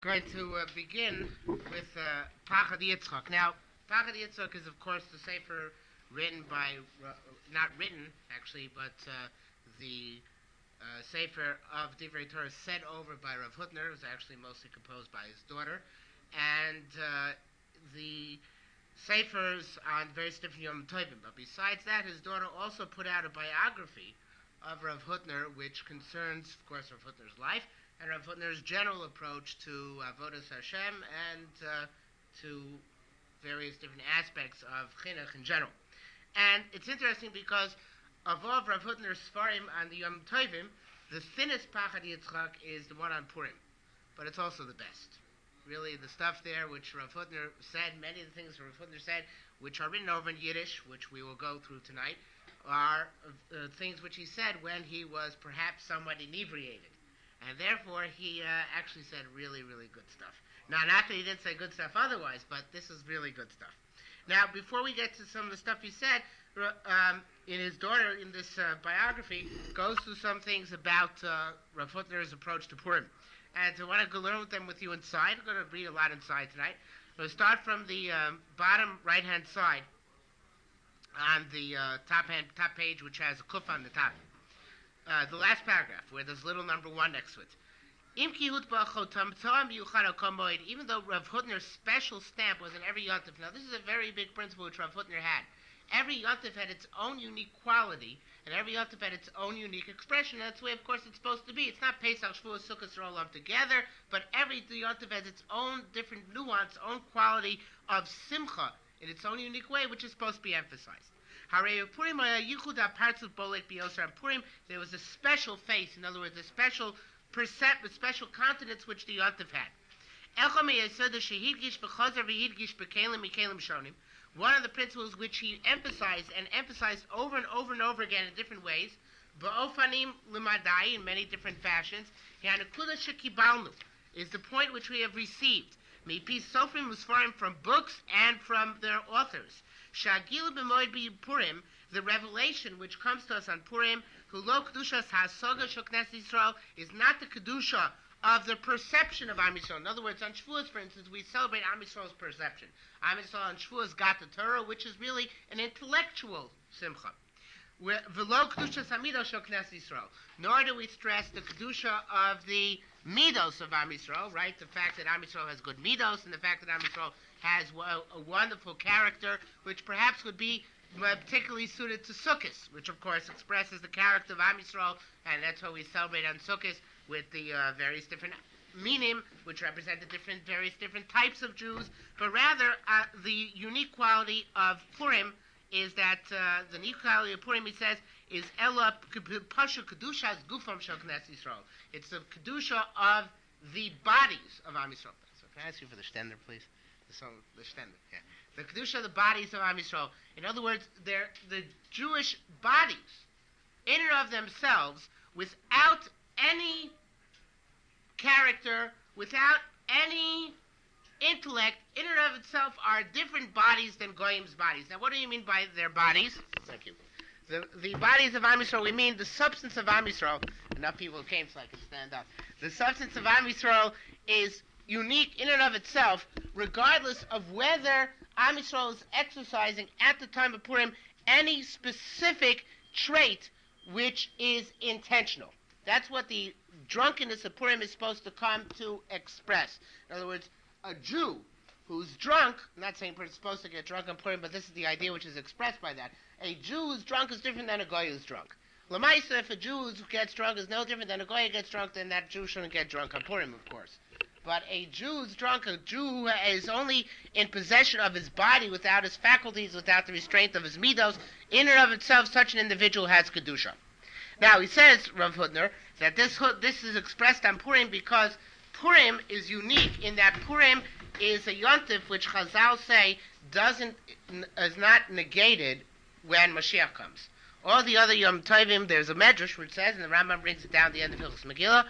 Going to begin with Pachad Yitzchak. Now, Pachad Yitzchak is, of course, the sefer written by, not written actually, but the sefer of Divrei Torah said over by Rav Hutner. It was actually mostly composed by his daughter, and the sefers on various different Yom Tovim. But besides that, his daughter also put out a biography of Rav Hutner, which concerns, of course, Rav Hutner's life and Rav Hutner's general approach to Avodas Hashem and to various different aspects of Chinuch in general. And it's interesting because of all of Rav Hutner's Sfarim on the Yom Tovim, the thinnest Pachad Yitzchak is the one on Purim, but it's also the best. Really, the stuff there which Rav Hutner said, many of the things Rav Hutner said, which are written over in Yiddish, which we will go through tonight, are things which he said when he was perhaps somewhat inebriated. And therefore, he actually said really, really good stuff. Now, not that he didn't say good stuff otherwise, but this is really good stuff. Now, before we get to some of the stuff he said, in his daughter, in this biography, goes through some things about Rav Hutner's approach to Purim. And I want to learn them with you inside. I'm going to read a lot inside tonight. We'll start from the bottom right-hand side on the top page, which has a kuf on the top. The last paragraph, where there's little number 1 next to it. Even though Rav Hutner's special stamp was in every yontif. Now, this is a very big principle which Rav Hutner had. Every yontif had its own unique quality, and every yontif had its own unique expression. And that's the way, of course, it's supposed to be. It's not Pesach, Shavuos, Sukkot are all lumped together, but every yontif has its own different nuance, own quality of simcha in its own unique way, which is supposed to be emphasized. Purim, there was a special face, in other words, a special special countenance which the Yontif had. One of the principles which he emphasized over and over and over again in different ways, in many different fashions, is the point which we have received. From books and from their authors. Shagil b'moed Purim, the revelation which comes to us on Purim, who lo kedushas hasoga shoknes Yisrael, is not the kedusha of the perception of Am Yisrael. In other words, on Shavuos, for instance, we celebrate Am Yisrael's perception. Am Yisrael on Shavuos got the Torah, which is really an intellectual simcha. V'lo kedushas hamidos shoknes Yisrael. Nor do we stress the kedusha of the midos of Am Yisrael, right? The fact that Am Yisrael has good midos, and the fact that Am Yisrael has a wonderful character, which perhaps would be particularly suited to Sukkot, which of course expresses the character of Am Yisrael, and that's what we celebrate on Sukkot with the various different minim, which represent the various different types of Jews. But rather, the unique quality of Purim is that the unique quality of Purim, he says, is Ella Pasha Kedushas Gufam Shel Knesset Yisrael. It's the Kedusha of the bodies of Am Yisrael. So can I ask you for the stender, please? The stender, yeah. The Kedusha of the bodies of Am Yisrael. In other words, they're the Jewish bodies, in and of themselves, without any character, without any intellect, in and of itself, are different bodies than Goyim's bodies. Now, what do you mean by their bodies? Thank you. The bodies of Am Yisrael, we mean the substance of Am Yisrael. Enough people came so I can stand up. The substance of Am Yisrael is unique in and of itself, regardless of whether Am Yisrael is exercising at the time of Purim any specific trait which is intentional. That's what the drunkenness of Purim is supposed to come to express. In other words, a Jew who's drunk, I'm not saying he's supposed to get drunk on Purim, but this is the idea which is expressed by that. A Jew who's drunk is different than a Goy who's drunk. Lamaisa, if a Jew who gets drunk is no different than a Goy who gets drunk, then that Jew shouldn't get drunk on Purim, of course. But a Jew who's drunk, a Jew who is only in possession of his body, without his faculties, without the restraint of his midos, in and of itself, such an individual has Kedusha. Now, he says, Rav Hutner, that this is expressed on Purim because Purim is unique in that Purim is a yontif which Chazal say is not negated when Mashiach comes. All the other Yom Tovim, there's a Medrash which says, and the Rambam brings it down at the end of Hilchos Megillah,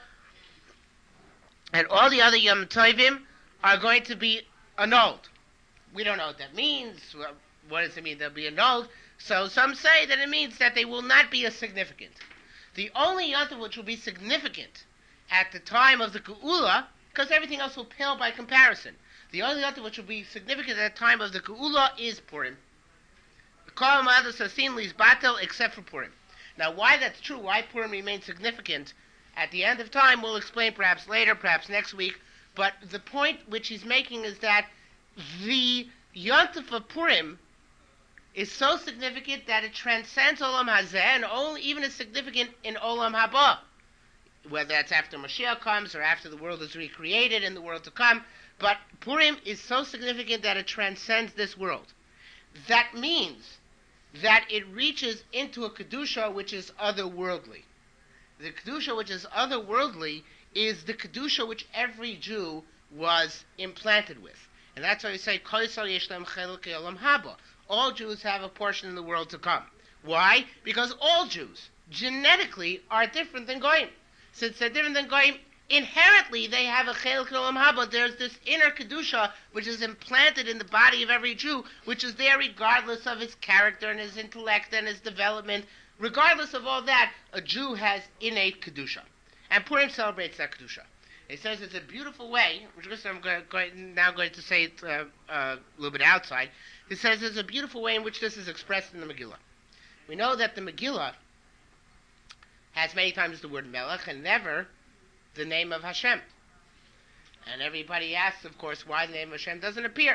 and all the other Yom Tovim are going to be annulled. We don't know what that means. What does it mean they'll be annulled? So some say that it means that they will not be as significant. The only yontif which will be significant at the time of the Geula because everything else will pale by comparison. The only other which will be significant at the time of the Geula is Purim. Kol Ma'adas Hasin Lis Batel, except for Purim. Now, why that's true, why Purim remains significant at the end of time, we'll explain perhaps later, perhaps next week. But the point which he's making is that the Yontif of Purim is so significant that it transcends Olam Hazeh and only even is significant in Olam Haba. Whether that's after Mashiach comes or after the world is recreated in the world to come. But Purim is so significant that it transcends this world. That means that it reaches into a Kedusha which is otherworldly. The Kedusha which is otherworldly is the Kedusha which every Jew was implanted with. And that's why we say, Kol Yisrael yesh lehem chelek olam haba. All Jews have a portion in the world to come. Why? Because all Jews, genetically, are different than Goyim. Since they're different than Goyim, inherently they have a chelek olam haba. There's this inner Kedusha which is implanted in the body of every Jew, which is there regardless of his character and his intellect and his development. Regardless of all that, a Jew has innate Kedusha. And Purim celebrates that Kedusha. It says it's a beautiful way, which I'm now going to say it a little bit outside. It says it's a beautiful way in which this is expressed in the Megillah. We know that the Megillah has many times the word Melech and never the name of Hashem. And everybody asks, of course, why the name of Hashem doesn't appear.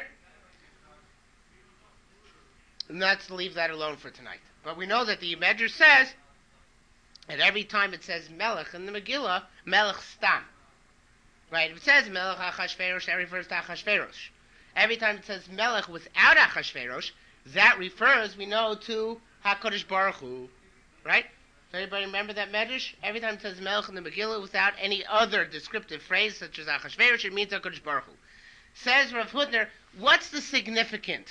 And let's leave that alone for tonight. But we know that the Medrash says that every time it says Melech in the Megillah, Melech Stam. Right? If it says Melech Achashverosh, that refers to Achashverosh. Every time it says Melech without Achashverosh, that refers, we know, to HaKadosh Baruch Hu. Right? Does anybody remember that Medrash? Every time it says Melech in the Megillah without any other descriptive phrase, such as Achashverosh, it means HaKadosh Baruch Hu. Says Rav Hutner, what's the significance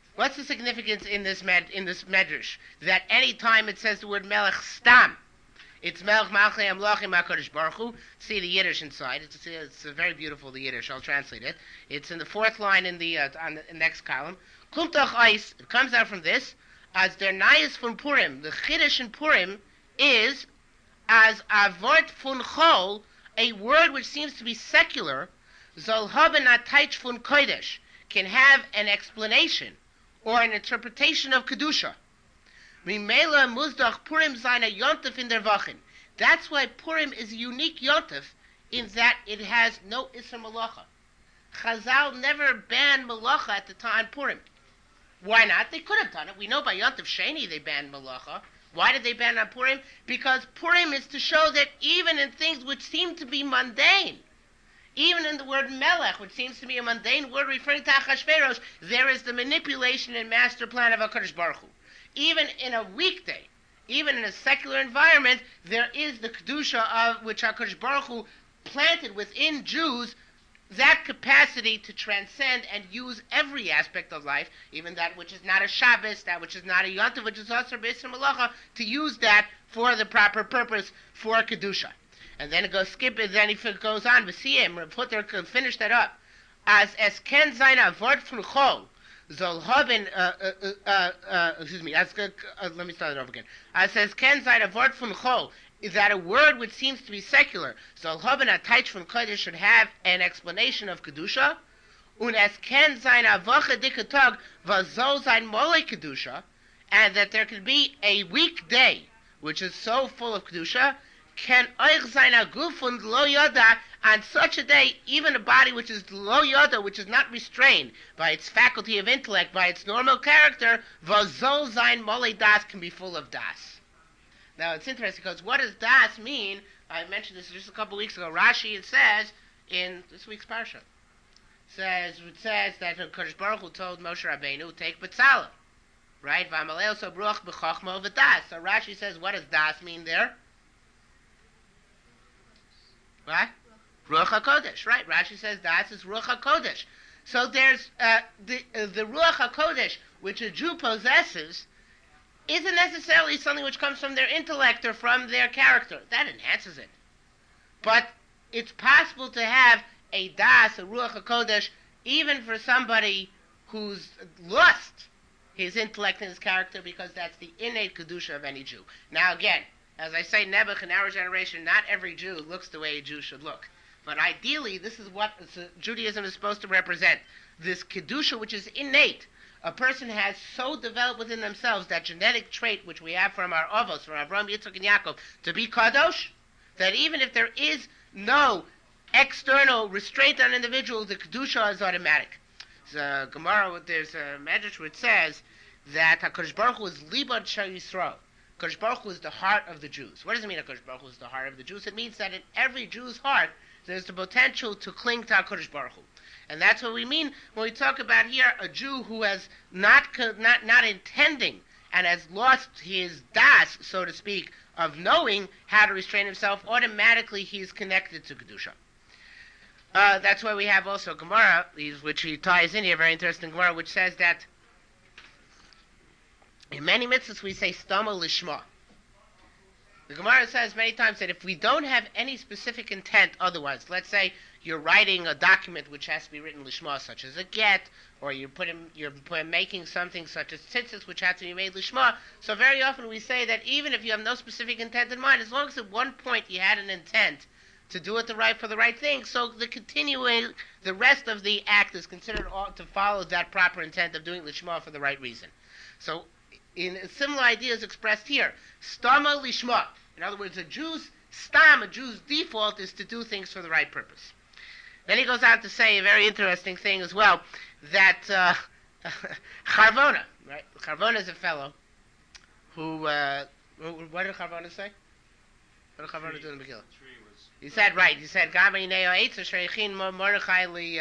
in this Medrash? That any time it says the word Melech Stam, it's Melech Malchei Amlachim HaKadosh Baruch Hu. See the Yiddish inside. It's very beautiful, the Yiddish. I'll translate it. It's in the fourth line in the on the next column. Kumtach Eis, it comes out from this, as der Nayis from Purim. The Chiddush in Purim is as Avort fun Chol, a word which seems to be secular, Zol haben a Taich fun Kodesh, can have an explanation or an interpretation of Kedusha. Mimela Muzdach Purim Zaina Yontif in der Wochen. That's why Purim is a unique Yontif in that it has no Isser Malacha. Chazal never banned Malacha at the time Purim. Why not? They could have done it. We know by Yontif Sheni they banned Malacha. Why did they ban on Purim? Because Purim is to show that even in things which seem to be mundane, even in the word Melech, which seems to be a mundane word referring to Achashverosh, there is the manipulation and master plan of HaKadosh Baruch Hu. Even in a weekday, even in a secular environment, there is the Kedusha of which HaKadosh Baruch Hu planted within Jews, that capacity to transcend and use every aspect of life, even that which is not a Shabbos, that which is not a Yontif, which is also B'Isra Malacha, to use that for the proper purpose for Kedusha. And then it goes skip it, then he goes on, V'siyim, Rav Hutner can finish that up. As es ken zayin avort fun chol, zol haben, let me start it over again. As es ken zayin avort fun chol, is that a word which seems to be secular, Zol haben a taich fun kodesh should have an explanation of Kedusha, und es ken zayin avoche dike tag, v'zol zayin mole Kedusha, and that there could be a weekday which is so full of Kedusha, can oich zayin aguf und lo yoda, on such a day, even a body which is lo yoda, which is not restrained by its faculty of intellect, by its normal character, v'zol zayin mole das, can be full of das. Now it's interesting because what does das mean? I mentioned this just a couple weeks ago. Rashi, it says in this week's parsha, it says that Kodesh Baruch Hu told Moshe Rabbeinu, take B'tzalel, right? V'amalel so bruach b'chochma v'das. So Rashi says, what does das mean there? What? Ruach HaKodesh, right? Rashi says das is Ruach HaKodesh. So there's the Ruach HaKodesh which a Jew possesses isn't necessarily something which comes from their intellect or from their character. That enhances it. But it's possible to have a das, a Ruach HaKodesh, even for somebody who's lost his intellect and his character, because that's the innate Kedusha of any Jew. Now again, as I say, Nebuch, in our generation, not every Jew looks the way a Jew should look. But ideally, this is what Judaism is supposed to represent. This Kedusha, which is innate. A person has so developed within themselves that genetic trait which we have from our Avos, from Avraham, Yitzchak, and Yaakov, to be Kadosh, that even if there is no external restraint on an individual, the Kedusha is automatic. Gemara, there's a medrash which says that HaKadosh Baruch Hu is Libad Shal Yisrael. HaKadosh Baruch Hu is the heart of the Jews. What does it mean HaKadosh Baruch Hu is the heart of the Jews? It means that in every Jew's heart, there's the potential to cling to HaKadosh Baruch Hu. And that's what we mean when we talk about here a Jew who has not intending and has lost his das, so to speak, of knowing how to restrain himself, automatically he is connected to Kedusha. That's why we have also Gemara, which he ties in here, very interesting Gemara, which says that in many mitzvahs we say Stama Lishma. The Gemara says many times that if we don't have any specific intent otherwise, let's say you're writing a document which has to be written lishma, such as a get, or you're making something such as tzitzis, which has to be made lishma. So very often we say that even if you have no specific intent in mind, as long as at one point you had an intent to do it for the right thing, so the rest of the act is considered to follow that proper intent of doing lishma for the right reason. So in a similar idea is expressed here. Stama lishma. In other words, a Jew's default is to do things for the right purpose. Then he goes on to say a very interesting thing as well, that Charvona, right? Charvona is a fellow who, what did Charvona say? What did Charvona do in the Megillah? He said, Gama Ineo Eitz, Sheikhin Mordechai li,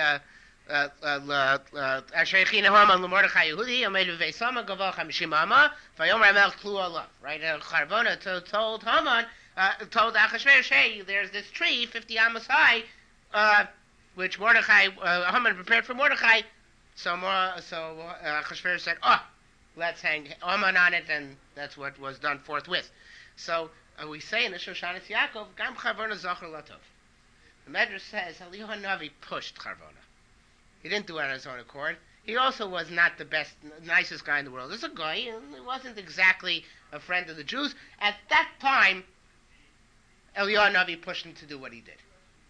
Sheikhin Haman Mordechai Yehudi, Amedu Veisama, Gavach Hamishim Hama, Vayomer Amel Klu Allah, right? Charvona told Haman, told Achashverosh, hey, there's this tree, 50 amas high, which Mordechai, Haman prepared for Mordechai. So Achashverosh said, let's hang Haman on it, and that's what was done forthwith. So we say in the Shoshanis Yaakov, Gam Charvona Zachar Latov. The Medrash says, Eliyahu Navi pushed Charvona. He didn't do it on his own accord. He also was not the nicest guy in the world. There's a guy, he wasn't exactly a friend of the Jews. At that time, Eliyahu Navi pushed him to do what he did.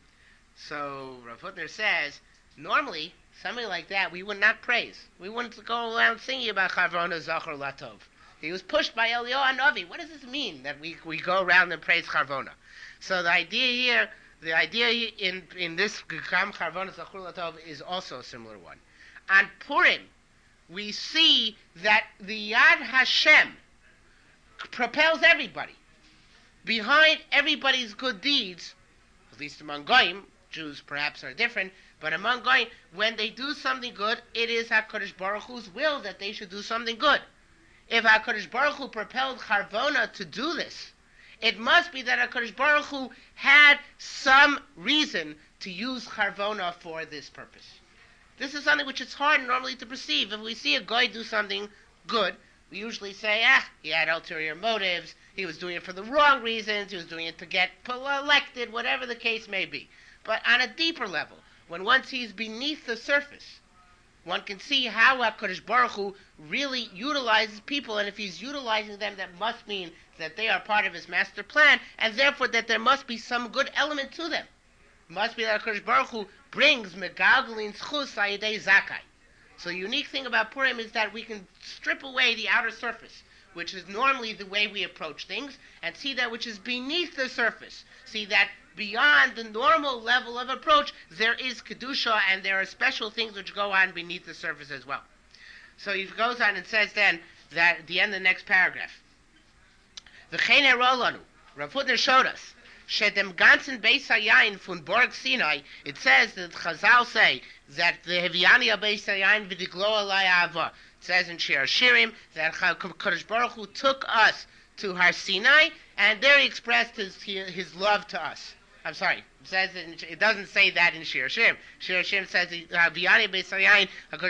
So Rav Hutner says, normally, somebody like that, we would not praise. We wouldn't go around singing about Charvona Zachar Latov. He was pushed by Eliyahu Navi. What does this mean, that we go around and praise Charvona? So the idea in this Gam Charvona Zachar Latov is also a similar one. On Purim, we see that the Yad Hashem propels everybody. Behind everybody's good deeds, at least among Goyim, Jews perhaps are different, but among Goyim, when they do something good, it is HaKadosh Baruch Hu's will that they should do something good. If HaKadosh Baruch Hu propelled Charvona to do this, it must be that HaKadosh Baruch Hu had some reason to use Charvona for this purpose. This is something which is hard normally to perceive. If we see a guy do something good, we usually say, he had ulterior motives, he was doing it for the wrong reasons, he was doing it to get elected, whatever the case may be. But on a deeper level, when one sees beneath the surface, one can see how HaKadosh Baruch Hu really utilizes people, and if he's utilizing them, that must mean that they are part of his master plan, and therefore that there must be some good element to them. It must be that HaKadosh Baruch Hu brings Megalgalin Schus Ayidei Zakai. So the unique thing about Purim is that we can strip away the outer surface, which is normally the way we approach things, and see that which is beneath the surface. See that beyond the normal level of approach, there is Kedusha, and there are special things which go on beneath the surface as well. So he goes on and says then, that at the end of the next paragraph, V'chein erolanu, Rav Hutner showed us, Shedem ganzen Beis Hayayin von Borg Sinai, it says that Chazal say, that the Heviani Beis Hayayin v'diglo alai ava. It says in Shir Shirim, that Kadosh Baruch Hu took us to Har Sinai, and there he expressed his love to us. I'm sorry, it doesn't say that in Shir Shirim. Shir Shirim says, Heviani Beis Hayayin,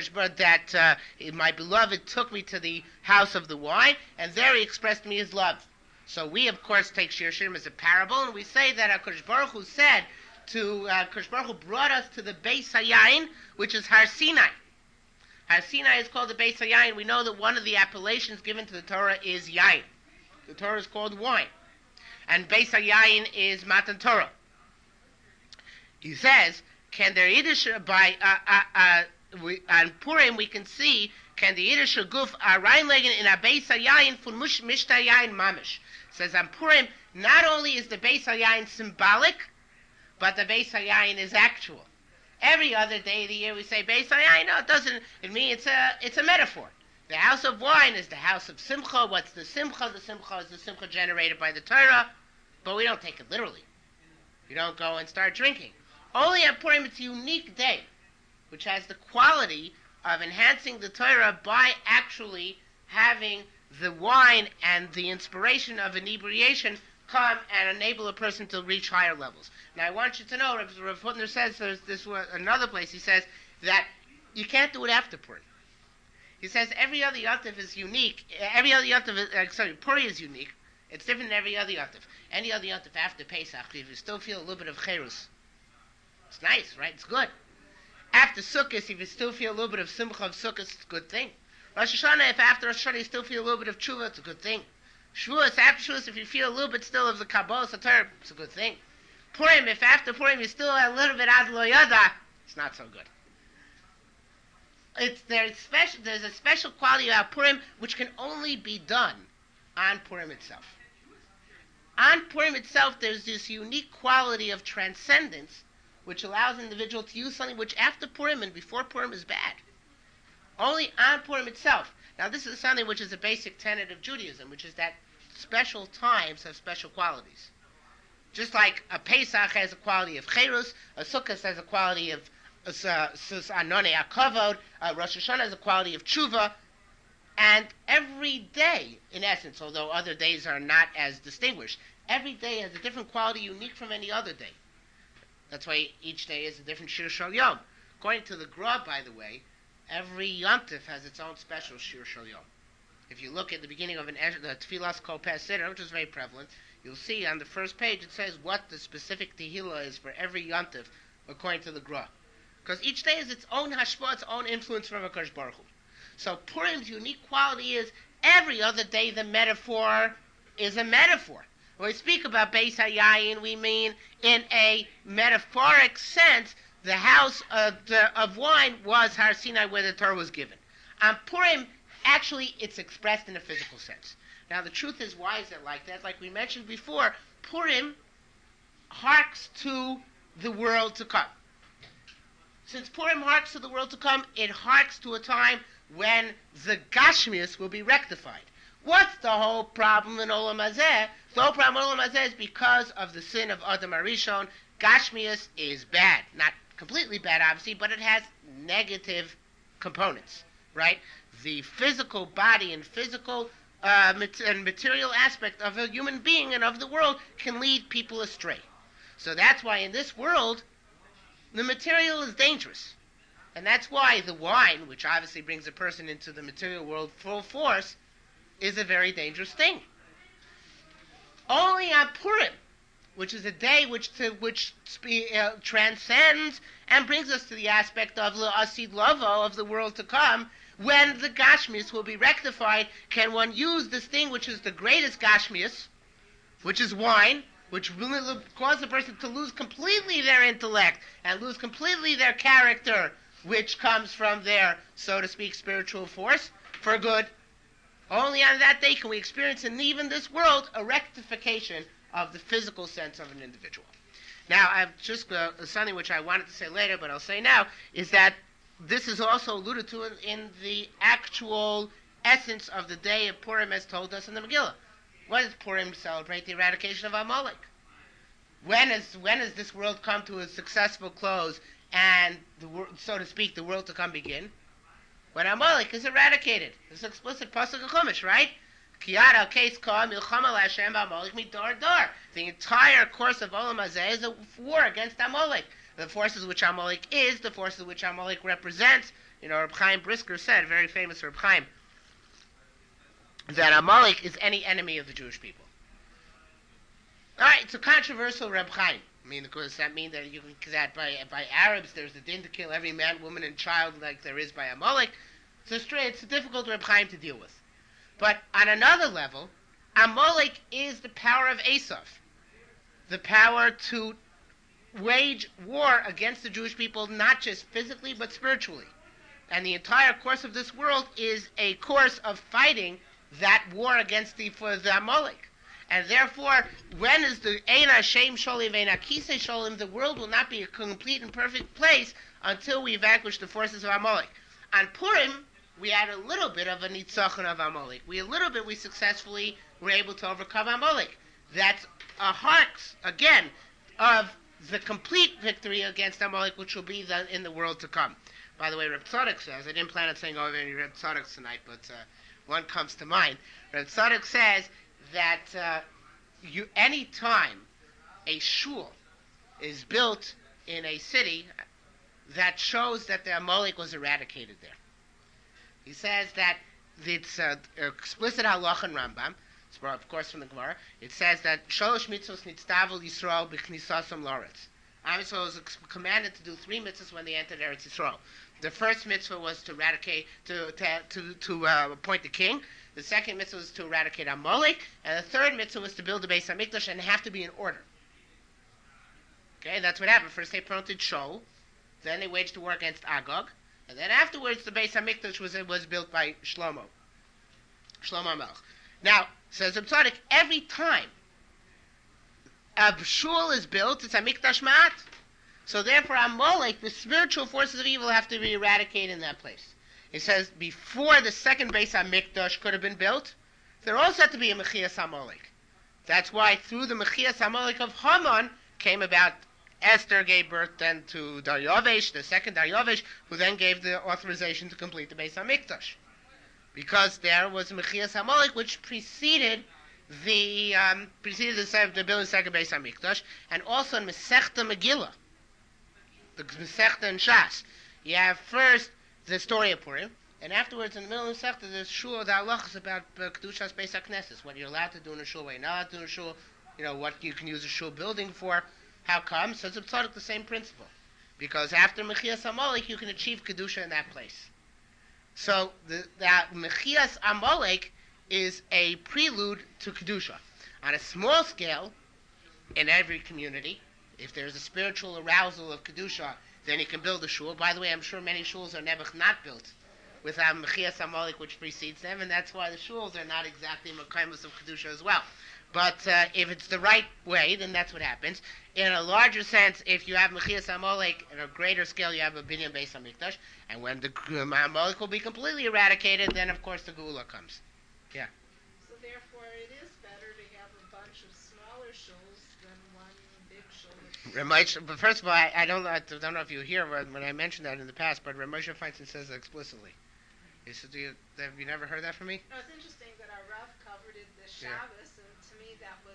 that my beloved took me to the house of the wine, and there he expressed me his love. So we, of course, take Shir Shirim as a parable, and we say that HaKadosh Baruch Hu said HaKadosh Baruch Hu brought us to the Beis Hayayin, which is Har Sinai. Har Sinai is called the Beis Hayayin. We know that one of the appellations given to the Torah is Yain. The Torah is called wine. And Beis Hayayin is Matan Torah. He says, can there Yiddish by on Purim we can see can the Yiddish guf reinlegen in a Beis Hayayin von Mishta Yayin Mamish. Says on Purim, not only is the Beis Hayayin symbolic, but the Beis Hayayin is actual. Every other day of the year we say Beis Hayayin. No, it doesn't. It means it's a metaphor. The house of wine is the house of Simcha. What's the Simcha? The Simcha is the Simcha generated by the Torah, but we don't take it literally. You don't go and start drinking. Only on Purim it's a unique day, which has the quality of enhancing the Torah by actually having the wine and the inspiration of inebriation come and enable a person to reach higher levels. Now I want you to know, Rav Hutner says, there's this another place, he says that you can't do it after Purim. He says every other Yontif is unique, Purim is unique, it's different than every other Yontif. Any other Yontif after Pesach, if you still feel a little bit of Cherus, it's nice, right? It's good. After Sukkot, if you still feel a little bit of Simcha of Sukkot, it's a good thing. Rosh Hashanah, if after Rosh Hashanah you still feel a little bit of Tshuva, it's a good thing. Shavuos, after Shavuos, if you feel a little bit still of the Kabbalah, it's a good thing. Purim, if after Purim you still a little bit Ad Lo Yada, it's not so good. There's a special quality about Purim which can only be done on Purim itself. On Purim itself, there's this unique quality of transcendence which allows an individual to use something which after Purim and before Purim is bad. Only on Purim itself. Now this is something which is a basic tenet of Judaism, which is that special times have special qualities. Just like a Pesach has a quality of Cherus, a Sukkot has a quality of Anonei HaKavod, Rosh Hashanah has a quality of Tshuva, and every day, in essence, although other days are not as distinguished, every day has a different quality unique from any other day. That's why each day is a different Shir Shal Yom. According to the Gra, by the way, every Yontif has its own special Shir Shal Yom. If you look at the beginning of the Tfilas Kol Peh Seder, which is very prevalent, you'll see on the first page it says what the specific Tehillah is for every Yontif according to the Gra. Because each day has its own hashpah, its own influence from HaKadosh Baruch Hu. So Purim's unique quality is every other day the metaphor is a metaphor. When we speak about Beis Hayayin, we mean in a metaphoric sense, the house of wine was Har Sinai where the Torah was given. On Purim, actually, it's expressed in a physical sense. Now, the truth is, why is it like that? Like we mentioned before, Purim harks to the world to come. Since Purim harks to the world to come, it harks to a time when the Gashmius will be rectified. What's the whole problem in Olam Hazeh? The whole problem in Olam Hazeh is because of the sin of Adam Arishon. Gashmius is bad. Not completely bad, obviously, but it has negative components, right? The physical body and physical and material aspect of a human being and of the world can lead people astray. So that's why in this world, the material is dangerous. And that's why the wine, which obviously brings a person into the material world full force, is a very dangerous thing. Only on Purim, which is a day which transcends and brings us to the aspect of L'Asid Lavo, of the world to come, when the Gashmius will be rectified, can one use this thing which is the greatest Gashmius, which is wine, which will cause a person to lose completely their intellect and lose completely their character, which comes from their, so to speak, spiritual force, for good. Only on that day can we experience in even this world a rectification of the physical sense of an individual. Now, I've just something which I wanted to say later, but I'll say now, is that this is also alluded to in the actual essence of the day of Purim as told us in the Megillah. What does Purim celebrate? The eradication of Amalek. When has this world come to a successful close and, so to speak, the world to come begin? When Amalek is eradicated. It's explicit pasuk of Chumash, right? The entire course of Olam Hazeh is a war against Amalek. The forces which Amalek is, the forces which Amalek represents. You know, Reb Chaim Brisker said, very famous Reb Chaim, that Amalek is any enemy of the Jewish people. All right, it's a controversial Reb Chaim. I mean, does that mean that by Arabs there's a din to kill every man, woman, and child like there is by Amalek? It's a difficult Reb Chaim to deal with. But on another level, Amalek is the power of Esav, the power to wage war against the Jewish people, not just physically, but spiritually. And the entire course of this world is a course of fighting that war against for the Amalek. And therefore, when is the Ein Hashem Sholim, Ein HaKisei Sholim, the world will not be a complete and perfect place until we vanquish the forces of Amalek. On Purim, we had a little bit of a nitzachon of Amalek. We successfully were able to overcome Amalek. That's a harks, again, of the complete victory against Amalek, which will be in the world to come. By the way, Reb Tzadok says, I didn't plan on saying any Reb Tzadoks tonight, but one comes to mind. Reb Tzadok says that any time a shul is built in a city, that shows that the Amalek was eradicated there. He says that it's explicit halacha in Rambam, it's of course from the Gemara. It says that Sholosh mitzvos nitztavel Yisrael b'knisasam la'aretz. Am Yisrael was commanded to do 3 mitzvahs when they entered Eretz Yisrael. The first mitzvah was to eradicate, to appoint the king. The second mitzvah was to eradicate Amalek, and the third mitzvah was to build the Beis Hamikdash, and have to be in order. Okay, that's what happened. First they planted Shaul, then they waged a war against Agag, and then afterwards the Beis Hamikdash was built by Shlomo Melech. Now, says Reb Tzadok, every time a shul is built, it's Hamikdash Ma'at. So therefore, Amalek, the spiritual forces of evil, have to be eradicated in that place. He says before the second Beis Hamikdash could have been built, there also had to be a Mechias Amalek. That's why through the Mechias Amalek of Haman came about Esther gave birth then to Daryavesh, the second Daryavesh, who then gave the authorization to complete the Beis Hamikdash. Because there was Mechias Amalek, which preceded the building of the second Beis Hamikdash, and also in Masechta Megillah, the Masechta and Shas. You have first the story of Purim, and afterwards in the middle of the Masechta, there's shul, the halachas about Kedushas Beis HaKnesses, what you're allowed to do in a shul, what you're not allowed to do in a shul, what you can use a shul building for. How come? So it's the same principle. Because after Mechias Amalek, you can achieve Kedusha in that place. So that Mechias Amalek is a prelude to Kedusha. On a small scale, in every community, if there's a spiritual arousal of Kedusha, then you can build a shul. By the way, I'm sure many shuls are never not built without Mechias Amalek, which precedes them, and that's why the shuls are not exactly Mekaymus of Kedusha as well. But if it's the right way, then that's what happens. In a larger sense, if you have Mechias Amalek, at a greater scale, you have a Binyan Beis Hamikdash, and when the Amalek will be completely eradicated, then of course the Geula comes. Yeah. So therefore, it is better to have a bunch of smaller shuls than one big shul. But first of all, I don't know if you hear when I mentioned that in the past, but Rav Moshe Feinstein says that explicitly. He said, have you never heard that from me? No, it's interesting that our Rav covered it this Shabbos, and to me that was,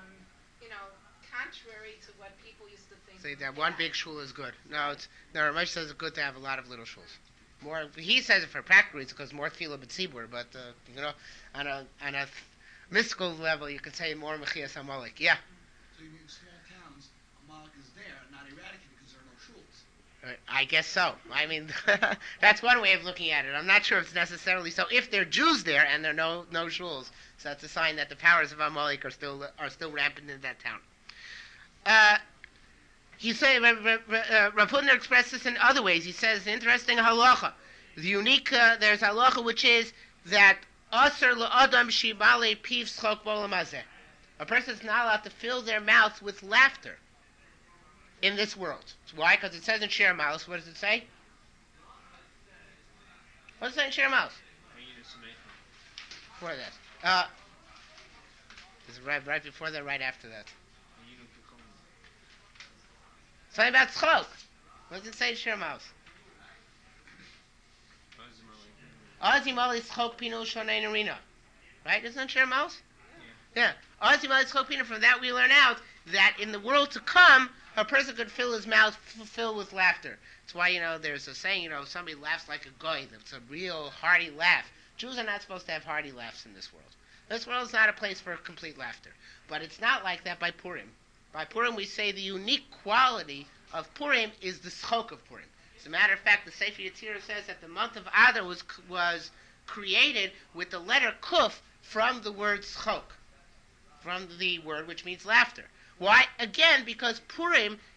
contrary to what people used to think. Say that one big shul is good. No, Rav Moshe says it's good to have a lot of little shuls. More, he says it for practical reasons because more tefillah b'tzibur, but on a mystical level, you could say more Mechias Amalek. Yeah. So you mean small towns, Amalek is there, not eradicated because there are no shuls. I guess so. I mean, that's one way of looking at it. I'm not sure if it's necessarily so. If there are Jews there and there are no shuls, so that's a sign that the powers of Amalek are still rampant in that town. He said, Rav Hutner expressed this in other ways. He says, interesting halacha. The unique, there's halacha which is that Aser la'adam shibale piv schok b'olam. A person is not allowed to fill their mouth with laughter in this world. Why? Because it says in Shir Malos, what does it say? What does it say in Shir Malos? Before that. Is it right before that, right after that? Something about tzchok. What does it say in Shir Malos? Azimali tzchok pinu shonei narina. Right? Isn't that Shir Malos? Yeah. Azimali tzchok pinu. From that we learn out that in the world to come, a person could fill his mouth filled with laughter. That's why, there's a saying, somebody laughs like a goy. That's a real hearty laugh. Jews are not supposed to have hearty laughs in this world. This world is not a place for complete laughter. But it's not like that by Purim. By Purim, we say the unique quality of Purim is the schok of Purim. As a matter of fact, the Sefer Yetzirah says that the month of Adar was created with the letter kuf from the word schok, from the word which means laughter. Why? Again, because Purim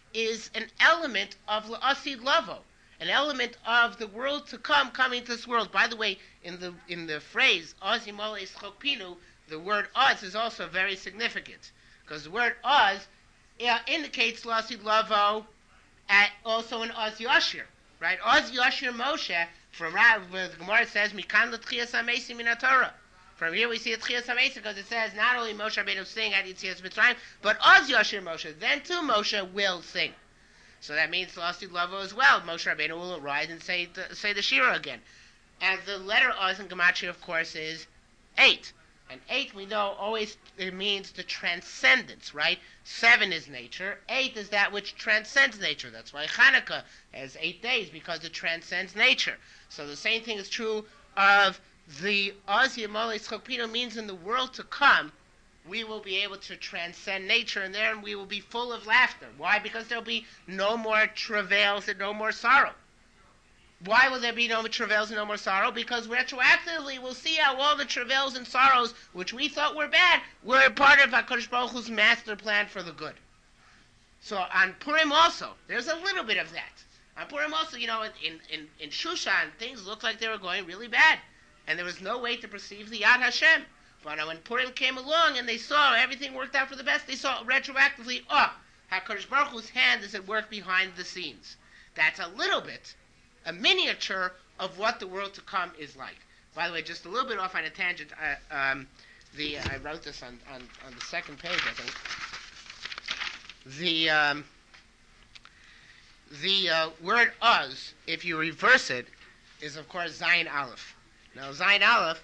is an element of La'asid Lavo, an element of the world to come coming to this world. By the way, in the phrase Oz Yimole Ischokpinu, the word Oz is also very significant, because the word Oz indicates La'asid Lavo, also in Oz Yashir, right? Oz Yashir Moshe, from Rav, the Gemara says, Mikan l'tchias ha'mesim min ha'Torah. From here we see a Tchias HaMesim, because it says not only Moshe Rabbeinu sing at Yitzias Mitzrayim, but Oz Yashir Moshe. Then too Moshe will sing. So that means La'asid Lavo as well. Moshe Rabbeinu will arise and say the Shira again. And the letter Oz in Gematria, of course, is 8. And 8, we know, always it means the transcendence, right? 7 is nature. 8 is that which transcends nature. That's why Hanukkah has 8 days, because it transcends nature. So the same thing is true of the Oz Yimole Ischokpinu, means in the world to come, we will be able to transcend nature, and then we will be full of laughter. Why? Because there will be no more travails and no more sorrow. Why will there be no more travails and no more sorrow? Because retroactively we'll see how all the travails and sorrows, which we thought were bad, were part of HaKadosh Baruch Hu's master plan for the good. So on Purim also, there's a little bit of that. On Purim also, in Shushan, things looked like they were going really bad. And there was no way to perceive the Yad Hashem. But when Purim came along and they saw everything worked out for the best, they saw retroactively, HaKadosh Baruch Hu's hand is at work behind the scenes. That's a little bit, a miniature of what the world to come is like. By the way, just a little bit off on a tangent, I wrote this on the second page, I think. The word Oz, if you reverse it, is of course Zayin Aleph. Now, Zayin Aleph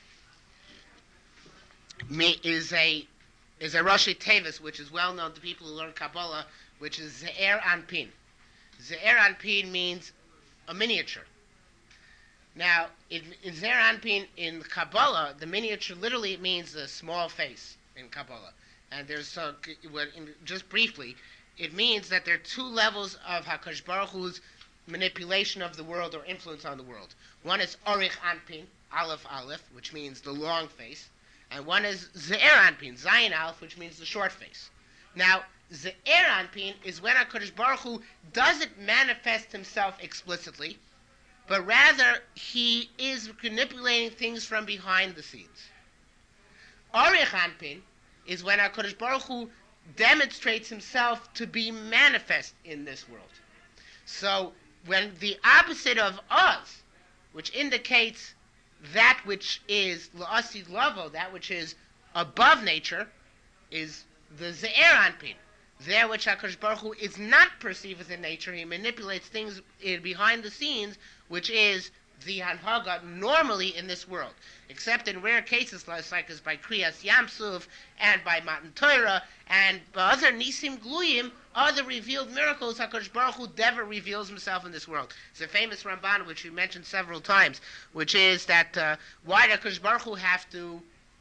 is a Rashi Tevis, which is well known to people who learn Kabbalah, which is Ze'er Anpin. Ze'er Anpin means a miniature. Now, in Ze'er Anpin in Kabbalah, the miniature literally means a small face in Kabbalah. And there's just briefly, it means that there are 2 levels of HaKadosh Baruch Hu's manipulation of the world or influence on the world. One is Orich Anpin, Aleph, which means the long face, and one is Ze'er Anpin, Zayin Aleph, which means the short face. Now, Ze'er Anpin is when HaKadosh Baruch Hu doesn't manifest himself explicitly, but rather he is manipulating things from behind the scenes. Orich Anpin is when HaKadosh Baruch Hu demonstrates himself to be manifest in this world. So, when the opposite of Oz, which indicates that which is La'asid Lavo, that which is above nature, is the Ze'er Anpin. There which HaKadosh Baruch Hu is not perceived as in nature, he manipulates things behind the scenes, which is the Hanhaga normally in this world. Except in rare cases, like as by Kriyas Yamsuf, and by Matan Torah, and by other Nisim Gluyim, other revealed miracles, HaKadosh Baruch Hu never reveals himself in this world. It's a famous Ramban, which we mentioned several times, which is that why did HaKadosh Baruch Hu have to,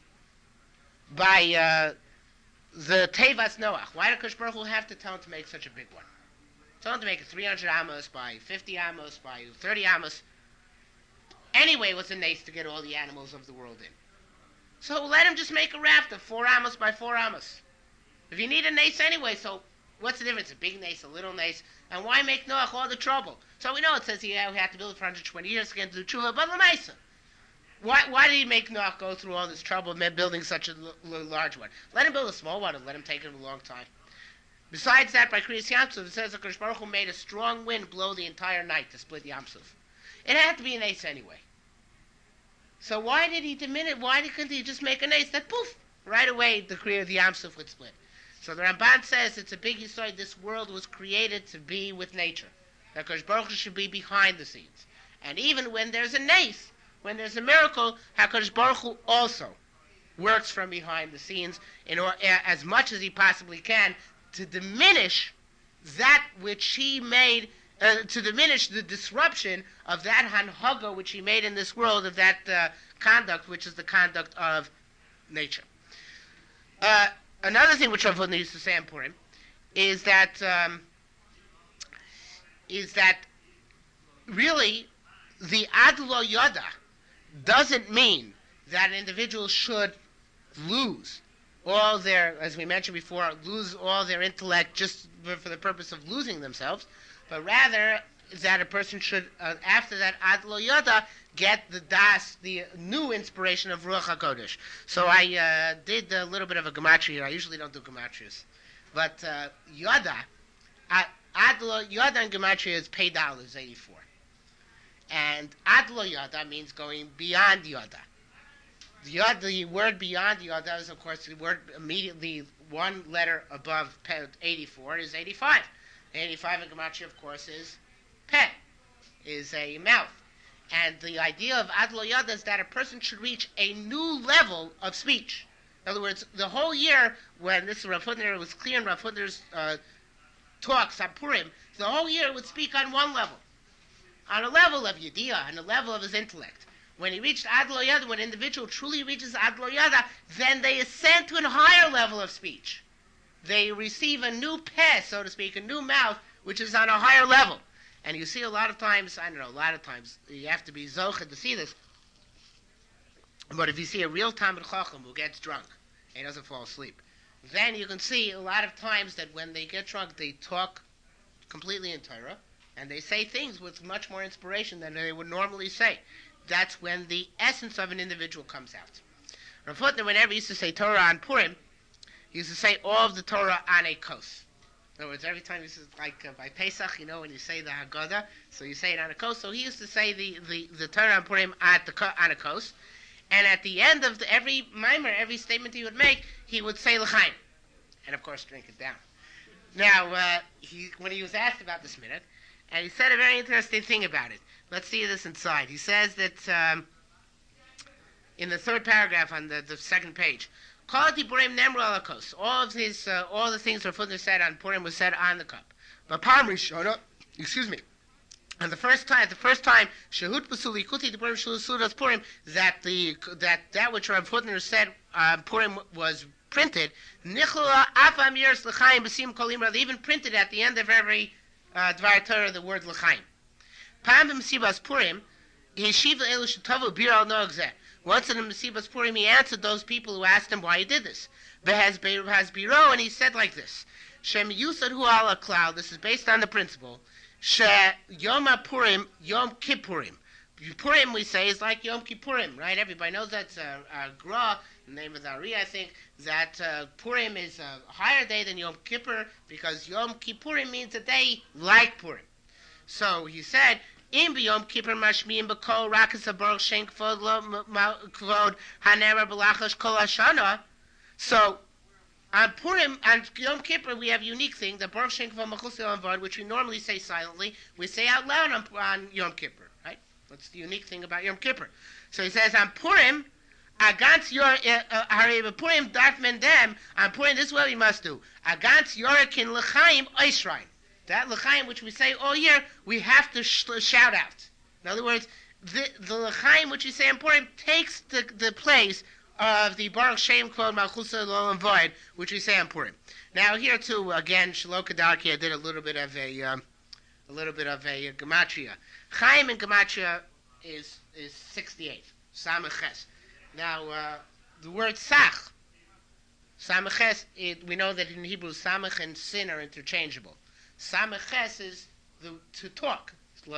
by the Tevas Noach, why did HaKadosh Baruch Hu have to tell him to make such a big one? Tell him to make it 300 amos, by 50 amos, by 30 amos. Anyway, it was a nace to get all the animals of the world in. So let him just make a raft of 4 amos by 4 amos. If you need a nace anyway, so what's the difference? A big nace, a little nace, and why make Noach all the trouble? So we know it says he had to build it for 120 years to get to do tshuva, but l'maisa. Why did he make Noach go through all this trouble of building such a large one? Let him build a small one and let him take it a long time. Besides that, by Kriyas Yamsuf, it says that HaKadosh Baruch Hu made a strong wind blow the entire night to split Yamsuf. It had to be an ace anyway. So why did he diminish? Why couldn't he just make an ace that poof, right away the Yamsuf would split? So the Ramban says it's a big yesod. This world was created to be with nature. That HaKadosh Baruch Hu should be behind the scenes. And even when there's a nace, when there's a miracle, HaKadosh Baruch Hu also works from behind the scenes as much as he possibly can to diminish that which he made, to diminish the disruption of that hanhaga which he made in this world, of that conduct, which is the conduct of nature. Another thing which Rav used to say in Purim is that really the ad lo yada doesn't mean that an individual should lose all their, as we mentioned before, lose all their intellect just for the purpose of losing themselves, but rather that a person should, after that ad lo yada, get the das, the new inspiration of Ruach HaKodesh. So I did a little bit of a gematria here. I usually don't do gematrias. But yada, ad lo yada in gematria is pei dal is 84. And ad lo yada means going beyond yada. The word beyond yada is, of course, the word immediately one letter above 84 is 85. 85 in gematria, of course, is peh, is a mouth. And the idea of ad lo yada is that a person should reach a new level of speech. In other words, the whole year, when this Rav Hutner was clear in Rav Hutner's talks on Purim, the whole year would speak on one level. On a level of yediyah, on a level of his intellect. When he reached ad lo yada, when an individual truly reaches ad lo yada, then they ascend to a higher level of speech. They receive a new peh, so to speak, a new mouth, which is on a higher level. And you see a lot of times, you have to be zocheh to see this, but if you see a real Talmid Chacham who gets drunk and he doesn't fall asleep, then you can see a lot of times that when they get drunk, they talk completely in Torah, and they say things with much more inspiration than they would normally say. That's when the essence of an individual comes out. Rav Hutner, whenever he used to say Torah on Purim, he used to say all of the Torah on a kos. In other words, every time you say, by Pesach, when you say the Haggadah, so you say it on a kos. So he used to say the Torah on Purim on a kos. And at the end of every mimer, every statement he would make, he would say L'chaim. And of course, drink it down. Now, when he was asked about this minute, and he said a very interesting thing about it. Let's see this inside. He says that in the third paragraph on the second page, Quality Purim Nemru Alakos. All of his, all the things Rav Hutner said on Purim was said on the cup. But Pam Rishona, and the first time, Shehut Basuli Kuti the Purim Shulusudas Purim, that which Rav Hutner said Purim was printed. Nichla Afam Yeres L'chaim Basim Kolimra. They even printed at the end of every Dvar Torah the word L'chaim. Pam B'Mesibas Purim, Yeshiva Elu Shetavu Bir Al Noagzeh. Once in the Mesibas Purim, he answered those people who asked him why he did this. Behaz Biro, and he said like this: Shem Yusad Hu Ala Klal. This is based on the principle She Yom Purim, Yom Kippurim. Purim, we say, is like Yom Kippurim, right? Everybody knows that's Gra, the name of the Ari, I think, that Purim is a higher day than Yom Kippur, because Yom Kippurim means a day like Purim. So he said, Im b'Yom Kippur mashmiim b'kol rakas habaruch shen kvod hanera b'lachash kol hashana. So on Purim, on Yom Kippur, we have a unique thing, the baruch shen kvod machus vod, which we normally say silently, we say out loud on Yom Kippur, right? That's the unique thing about Yom Kippur. So he says on Purim, Agantz yor Purim darf mendem. On Purim, this is what we must do. Agantz yorakin l'chaim oisrain. That l'chaim, which we say all year, we have to shout out. In other words, the l'chaim, which we say in Purim, takes the place of the Baruch Shem Kvod Malchusa L'Olam Vod, which we say in Purim. Now here too, again, Shloka Darki, I did a little bit of a gematria. Chaim in gematria is 68. Samaches. Now the word sach, samaches, we know that in Hebrew samach and sin are interchangeable. Samaches is to talk.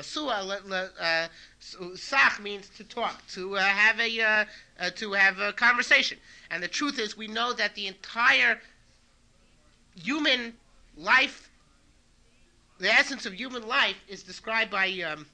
Sach means to talk, to have a conversation. And the truth is, we know that the entire human life, the essence of human life, is described by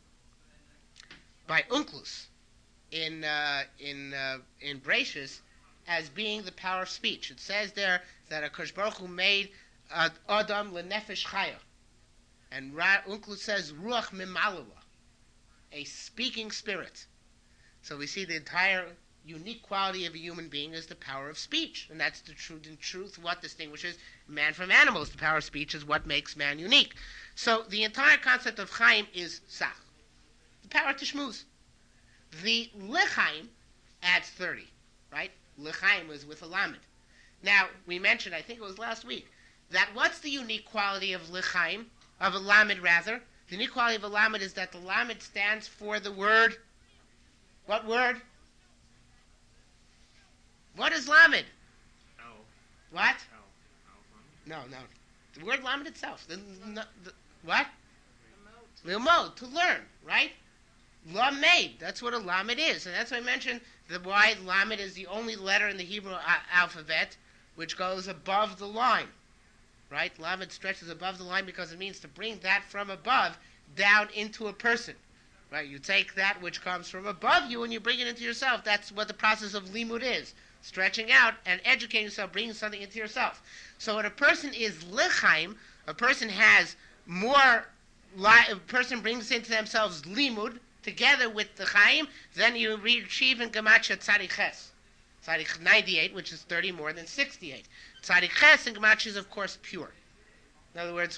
Onkelos in Bereshis as being the power of speech. It says there that HaKadosh Baruch Hu made Adam lenefesh chaya. And Onkelos says, Ruach Mimalawa, a speaking spirit. So we see the entire unique quality of a human being is the power of speech. And that's the truth. In truth, what distinguishes man from animals. The power of speech is what makes man unique. So the entire concept of Chaim is Sach, the power to shmooze. The L'chaim adds 30, right? L'chaim was with a lamed. Now, we mentioned, I think it was last week, that what's the unique quality of L'chaim? Of a lamed, rather. The unique quality of a lamed is that the lamed stands for the word. What word? What is lamed? What? No. The word lamed itself. What? Lilmod, to learn, right? Lamed, that's what a lamed is. And that's why I mentioned why lamed is the only letter in the Hebrew alphabet which goes above the line. Right? Lamed stretches above the line because it means to bring that from above down into a person. Right? You take that which comes from above you and you bring it into yourself. That's what the process of limud is. Stretching out and educating yourself, bringing something into yourself. So when a person is lechaim, a person has more, a person brings into themselves limud together with the chaim, then you achieve in Gematria Tzadik Ches. Tzadik 98, which is 30 more than 68. Tzadik Ches in Gematria is, of course, pure. In other words,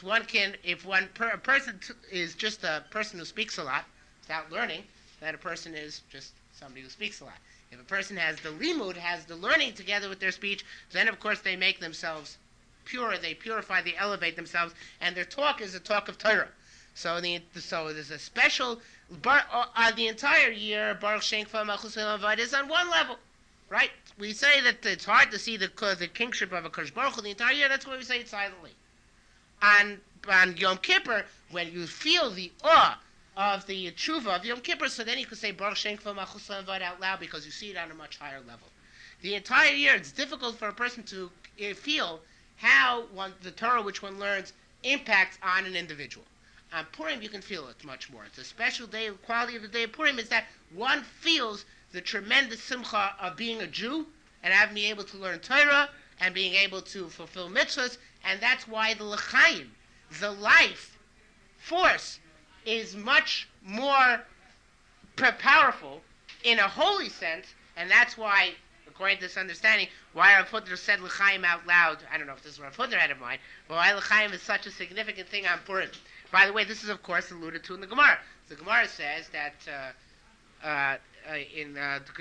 a person is just a person who speaks a lot without learning, then a person is just somebody who speaks a lot. If a person has the limud, has the learning together with their speech, then of course they make themselves pure, they purify, they elevate themselves, and their talk is a talk of Torah. So there's a special, the entire year, Baruch Shem Kfar Malchus Avad is on one level, right? We say that it's hard to see the kingship of a Kodesh Baruch Hu the entire year, that's why we say it silently. On Yom Kippur, when you feel the awe of the tshuva of Yom Kippur, so then you can say Baruch Shem Kfar Malchus Avad out loud because you see it on a much higher level. The entire year, it's difficult for a person to feel how the Torah which one learns impacts on an individual. On Purim, you can feel it much more. It's a special day. The quality of the day of Purim is that one feels the tremendous simcha of being a Jew and having been able to learn Torah and being able to fulfill mitzvahs, and that's why the l'chaim, the life force, is much more powerful in a holy sense, and that's why, according to this understanding, why Rav Hutner said l'chaim out loud. I don't know if this is Rav Hutner had in mind, but why l'chaim is such a significant thing on Purim. By the way, this is, of course, alluded to in the Gemara. The Gemara says that in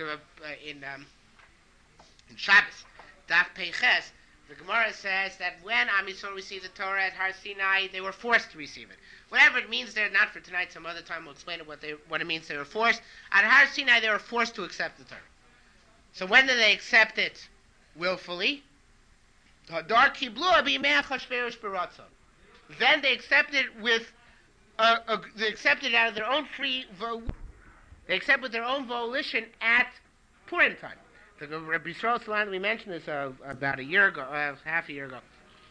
Shabbos, Daf Peiches, the Gemara says that when Am Yisrael received the Torah at Har Sinai, they were forced to receive it. Whatever it means there, not for tonight, some other time we'll explain what it means they were forced. At Har Sinai, they were forced to accept the Torah. So when did they accept it willfully? Then they accepted it they accepted it out of their own they accept with their own volition at Purim time. The Rabbi Yisrael Salanter, we mentioned this about a year ago, half a year ago.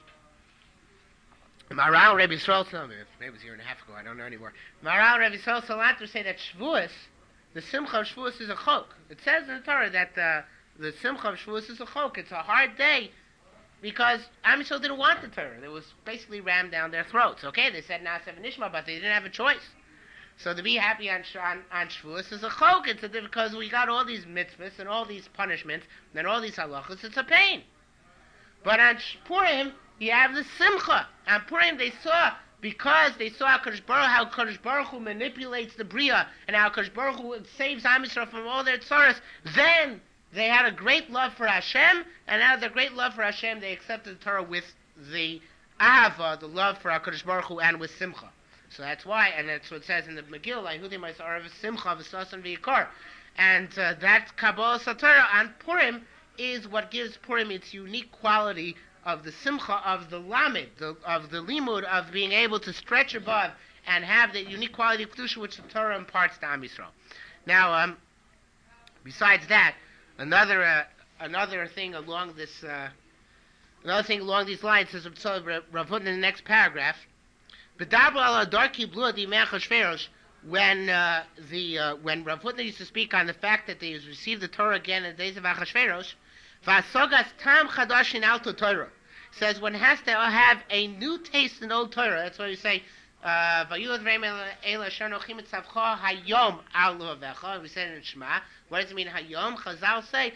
Maharal Rabbi Yisrael Salanter, maybe it was a year and a half ago, I don't know anymore. Maharal Rabbi Yisrael Salanter say that Shavuos, the Simcha of Shavuos is a chok. It says in the Torah that the Simcha of Shavuos is a chok. It's a hard day because Am Yisrael didn't want the Torah. It was basically rammed down their throats. Okay, they said Na'aseh v'nishma, but they didn't have a choice. So to be happy on Shavuos is a chok. It's because we got all these mitzvahs and all these punishments and all these halachas. It's a pain. But on Purim, you have the Simcha. On Purim, because they saw how Kadosh Baruch Hu manipulates the Bria and how Kadosh Baruch Hu saves Am Yisrael from all their tzaras, then they had a great love for Hashem, and out of their great love for Hashem, they accepted the Torah with the ahava, the love for HaKadosh Baruch Hu, and with simcha. So that's why, and that's what it says in the Megillah, Yehudi Ma'aseh Simcha v'Sasan v'Yikar. And that Kabbalah Satorah on Purim is what gives Purim its unique quality of the simcha, of the lamed, of the limud, of being able to stretch above and have the unique quality of kedusha which the Torah imparts to Am Yisrael. Now, besides that, another thing along these lines says Rav Hutner in the next paragraph. When Rav Hutner used to speak on the fact that they received the Torah again in the days of Achashverosh, says one has to have a new taste in Old Torah. That's why we say, we said it in Shema. What does it mean, Hayom? Chazal say,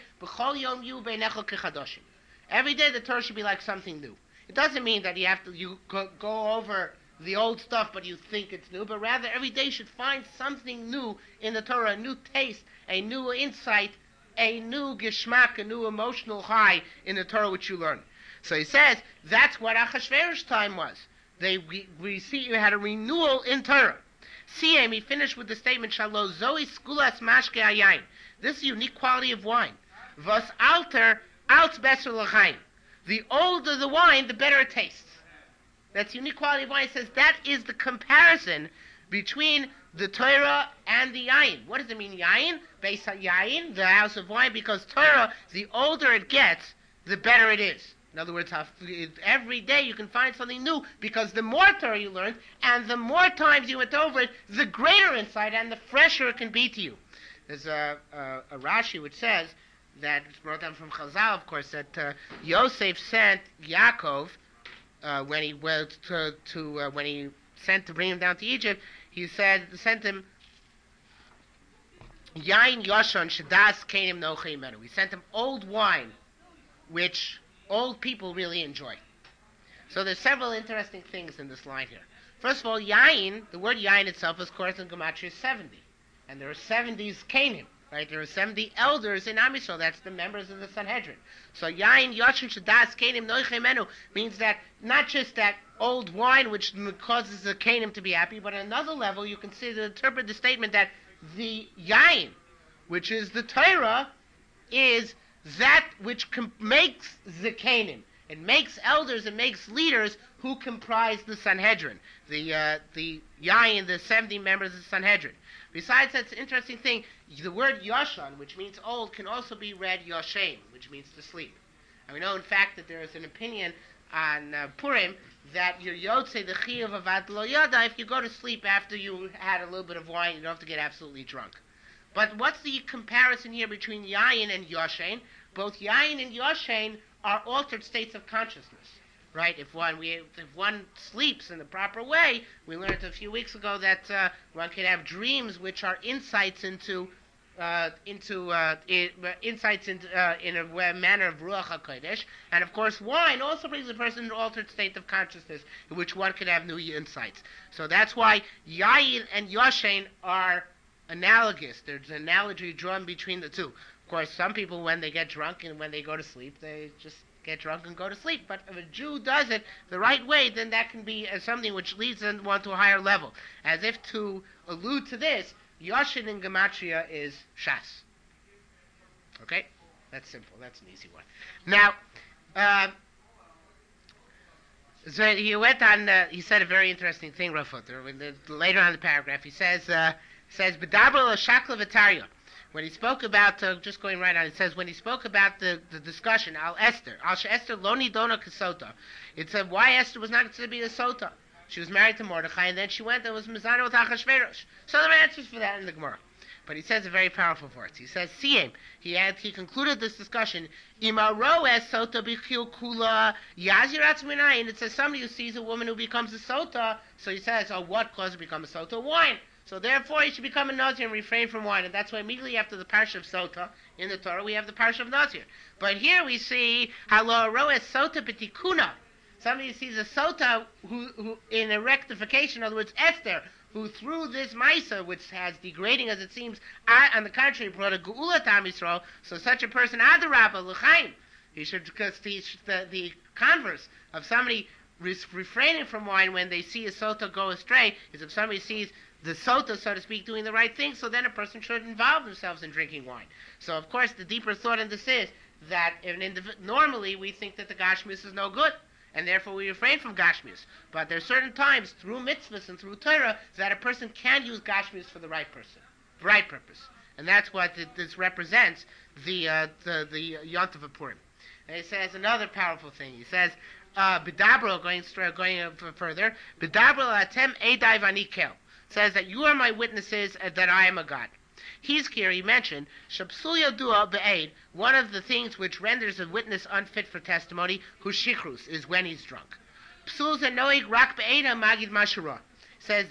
every day the Torah should be like something new. It doesn't mean that you go over the old stuff, but you think it's new, but rather every day you should find something new in the Torah, a new taste, a new insight, a new geschmack, a new emotional high in the Torah which you learn. So he says, that's what Achashverosh time was. We see you had a renewal in Torah. Siyem, he finished with the statement, Shalo Zoe Skulas Mashke Ayayin. This is a unique quality of wine. Vas alter, alt beser l'chaim. the older the wine, the better it tastes. That's the unique quality of wine. It says that is the comparison between the Torah and the Yain. What does it mean, Yain? Based on Yain, the house of wine, because Torah, the older it gets, the better it is. In other words, every day you can find something new, because the more Torah you learned, and the more times you went over it, the greater insight and the fresher it can be to you. There's a Rashi which says that, it's brought down from Chazal, of course, that Yosef sent Yaakov, when he went when he sent to bring him down to Egypt, he sent him Yain Yoshon Shadas Kainim Nochei Menu. He sent him old wine, which old people really enjoy. So there's several interesting things in this line here. First of all, Yain, the word Yain itself, of course, in Gematria is 70. And there are 70 Kainim, right? There are 70 elders in Am Yisrael. That's the members of the Sanhedrin. So Yain Yoshon Shadas Kainim Nochei Menu means that not just that old wine which causes the Kainim to be happy, but at another level you can interpret the statement that the Yain, which is the Torah, is that which makes the Kainim. It makes elders, it makes leaders who comprise the Sanhedrin. The Yain, the 70 members of the Sanhedrin. Besides, that's an interesting thing. The word Yoshan, which means old, can also be read Yoshem, which means to sleep. And we know, in fact, that there is an opinion on Purim that your Yotze, the Chiyuv of Avad Lo Yada, if you go to sleep after you had a little bit of wine, you don't have to get absolutely drunk. But what's the comparison here between Yain and Yoshen? Both Yain and Yoshen are altered states of consciousness, right? If one sleeps in the proper way, we learned a few weeks ago that one can have dreams which are insights in a manner of Ruach HaKodesh. And of course, wine also brings a person in an altered state of consciousness in which one can have new insights. So that's why Yain and Yoshen are analogous. There's an analogy drawn between the two. Of course, some people, when they get drunk and when they go to sleep, they just get drunk and go to sleep. But if a Jew does it the right way, then that can be something which leads one to a higher level. As if to allude to this, Yoshin in Gematria is Shas. Okay? That's simple. That's an easy one. Now, so he went on, he said a very interesting thing, Rafoter. Later on in the paragraph, he says, B'dabra l'shakla v'tarya. When he spoke about, just going right on, it says, when he spoke about the discussion, Al Esther lo nidona kasota. It said why Esther was not considered to be a sota. She was married to Mordechai, and then she went and was mizana with Achashverosh. So there are answers for that in the Gemara. But he says a very powerful verse. He says, Siyem. He concluded this discussion, Imaro es sota bichil kula yaziratz minayin. It says somebody who sees a woman who becomes a sota, so he says, what caused her to become a sota? Wine. So therefore, he should become a Nazir and refrain from wine. And that's why immediately after the Parsha of Sota in the Torah, we have the Parsha of Nazir. But here we see Halo Roes Sota B'tikuna. Somebody sees a Sota who in a rectification, in other words, Esther, who through this Maisa, which has degrading as it seems, on the contrary, brought a Geula to Am Yisrael. So such a person, Adarabba, L'chaim, he should, because the converse of somebody refraining from wine when they see a Sota go astray is if somebody sees the sota, so to speak, doing the right thing, so then a person should involve themselves in drinking wine. So, of course, the deeper thought in this is that normally we think that the gashmius is no good, and therefore we refrain from gashmius. But there are certain times, through mitzvahs and through Torah, that a person can use gashmius for the right purpose. And that's what this represents, the Yontav of Purim. And he says another powerful thing. He says, B'dabro, going further, B'dabro atem edai v'anikel. Says that you are my witnesses that I am a God. Hizkir, he mentioned, Shabsul Yadua Be'ed, one of the things which renders a witness unfit for testimony, who shichrus, is when he's drunk. Psul Zenoig Rak Be'eda Magid Mashura. Says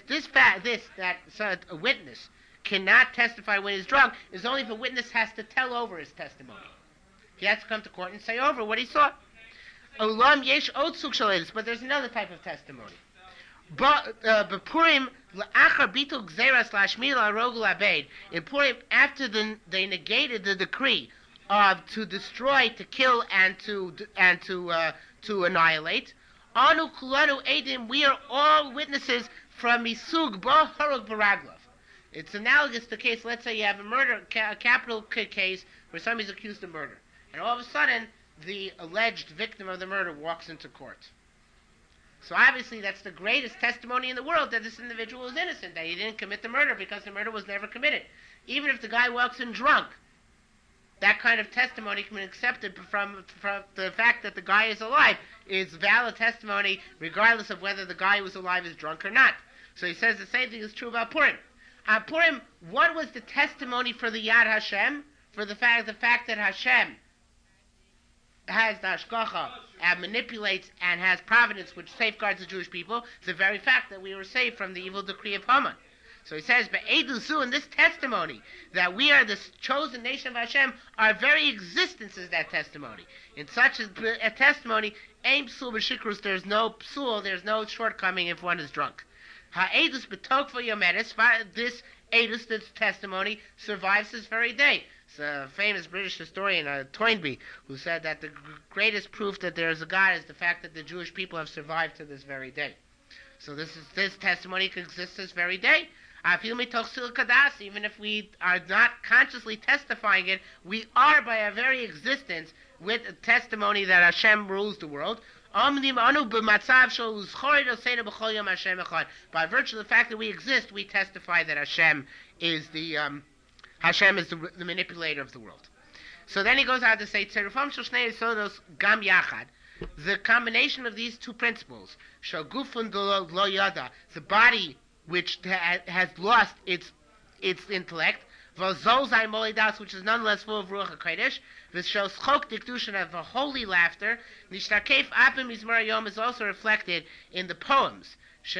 that a witness cannot testify when he's drunk is only if a witness has to tell over his testimony. He has to come to court and say over what he saw. Olam Yesh Otsuk Shalelis, but there's another type of testimony. But Purim la'achar bitul gzeras lashmila rogul abed. In Purim, after they negated the decree of to destroy, to kill, and to annihilate, anu kulanu edim, we are all witnesses from misug ba harug baraglov. It's analogous to the case. Let's say you have a capital case where somebody's accused of murder, and all of a sudden the alleged victim of the murder walks into court. So obviously that's the greatest testimony in the world that this individual is innocent, that he didn't commit the murder because the murder was never committed. Even if the guy walks in drunk, that kind of testimony can be accepted from the fact that the guy is alive is valid testimony regardless of whether the guy who was alive is drunk or not. So he says the same thing is true about Purim. On Purim, what was the testimony for the Yad Hashem? For the fact that Hashem has the Hashgacha and manipulates and has providence which safeguards the Jewish people, the very fact that we were saved from the evil decree of Haman. So he says, Be'edusu, in this testimony, that we are the chosen nation of Hashem, our very existence is that testimony. In such a testimony, Ein Psul B'Shikrus, there's no psul, there's no shortcoming if one is drunk. Ha'edus B'Tokva Yomedes, this edus, this testimony, survives this very day. It's a famous British historian, Toynbee, who said that the greatest proof that there is a God is the fact that the Jewish people have survived to this very day. So this testimony exists this very day. Even if we are not consciously testifying it, we are by our very existence with a testimony that Hashem rules the world. By virtue of the fact that we exist, we testify that Hashem is the manipulator of the world. So then he goes on to say, the combination of these two principles, the body which has lost its intellect, which is nonetheless full of Ruach HaKodesh, of a holy laughter, is also reflected in the poems, which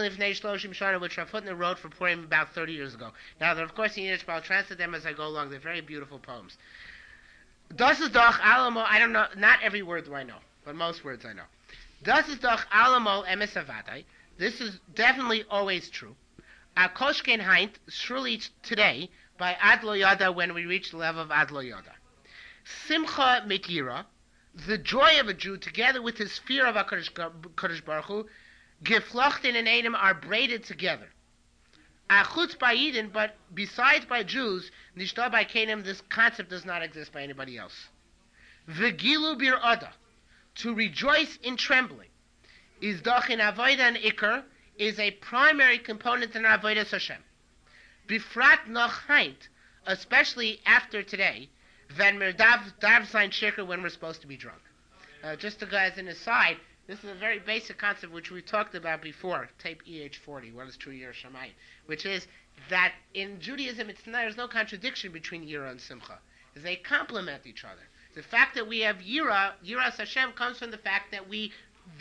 Rav Hutner wrote for Purim about 30 years ago. Now, of course, in Yiddish, but I'll translate them as I go along. They're very beautiful poems. Das ist doch allemaal, I don't know, not every word do I know, but most words I know. Das ist doch allemaal emes avadai. This is definitely always true. Koshken Heint, surely today, by Ad Lo Yada, when we reach the level of Ad Lo Yada. Simcha mit Yira, the joy of a Jew, together with his fear of HaKadosh Baruch Hu, geflochten in Edom, are braided together. Achutz by Eden, but besides by Jews, nishta by Canaan, this concept does not exist by anybody else. V'gilu bir Ada, to rejoice in trembling, is doch in Avodah and Iker, is a primary component in Avodah Hashem. Bifrat noch heint, especially after today, when we're dav sein shikr, when we're supposed to be drunk. Just as an aside, this is a very basic concept which we talked about before, tape EH40, what is true Yira Shamayim, which is that in Judaism there's no contradiction between Yira and Simcha. They complement each other. The fact that we have Yiras Hashem comes from the fact that we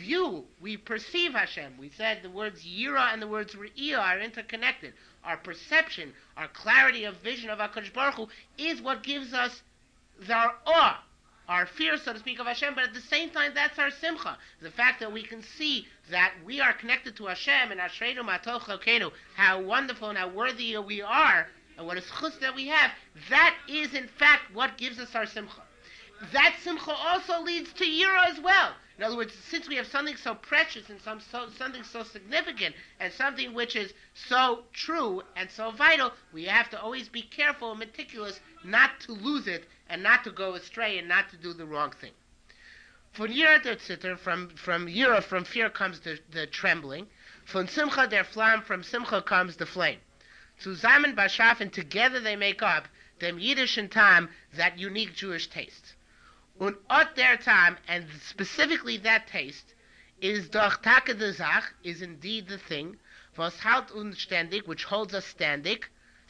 perceive Hashem. We said the words Yira and the words Re'iyah are interconnected. Our perception, our clarity of vision of HaKadosh Baruch Hu is what gives us our awe, our fear, so to speak, of Hashem, but at the same time, that's our simcha. The fact that we can see that we are connected to Hashem, and Ashreinu Matov Chokenu, how wonderful and how worthy we are, and what a chus that we have, that is in fact what gives us our simcha. That simcha also leads to yira as well. In other words, since we have something so precious and something so significant and something which is so true and so vital, we have to always be careful and meticulous not to lose it and not to go astray and not to do the wrong thing. From yira der zitter, from yira, from fear comes the trembling. From simcha der flam, from simcha comes the flame. Zusammen bashaf, and together they make up dem Yiddischen Tam, that unique Jewish taste. Und at their time, and specifically that taste, is doch Taka de Zach, is indeed the thing, was halt uns ständig, which holds us standing,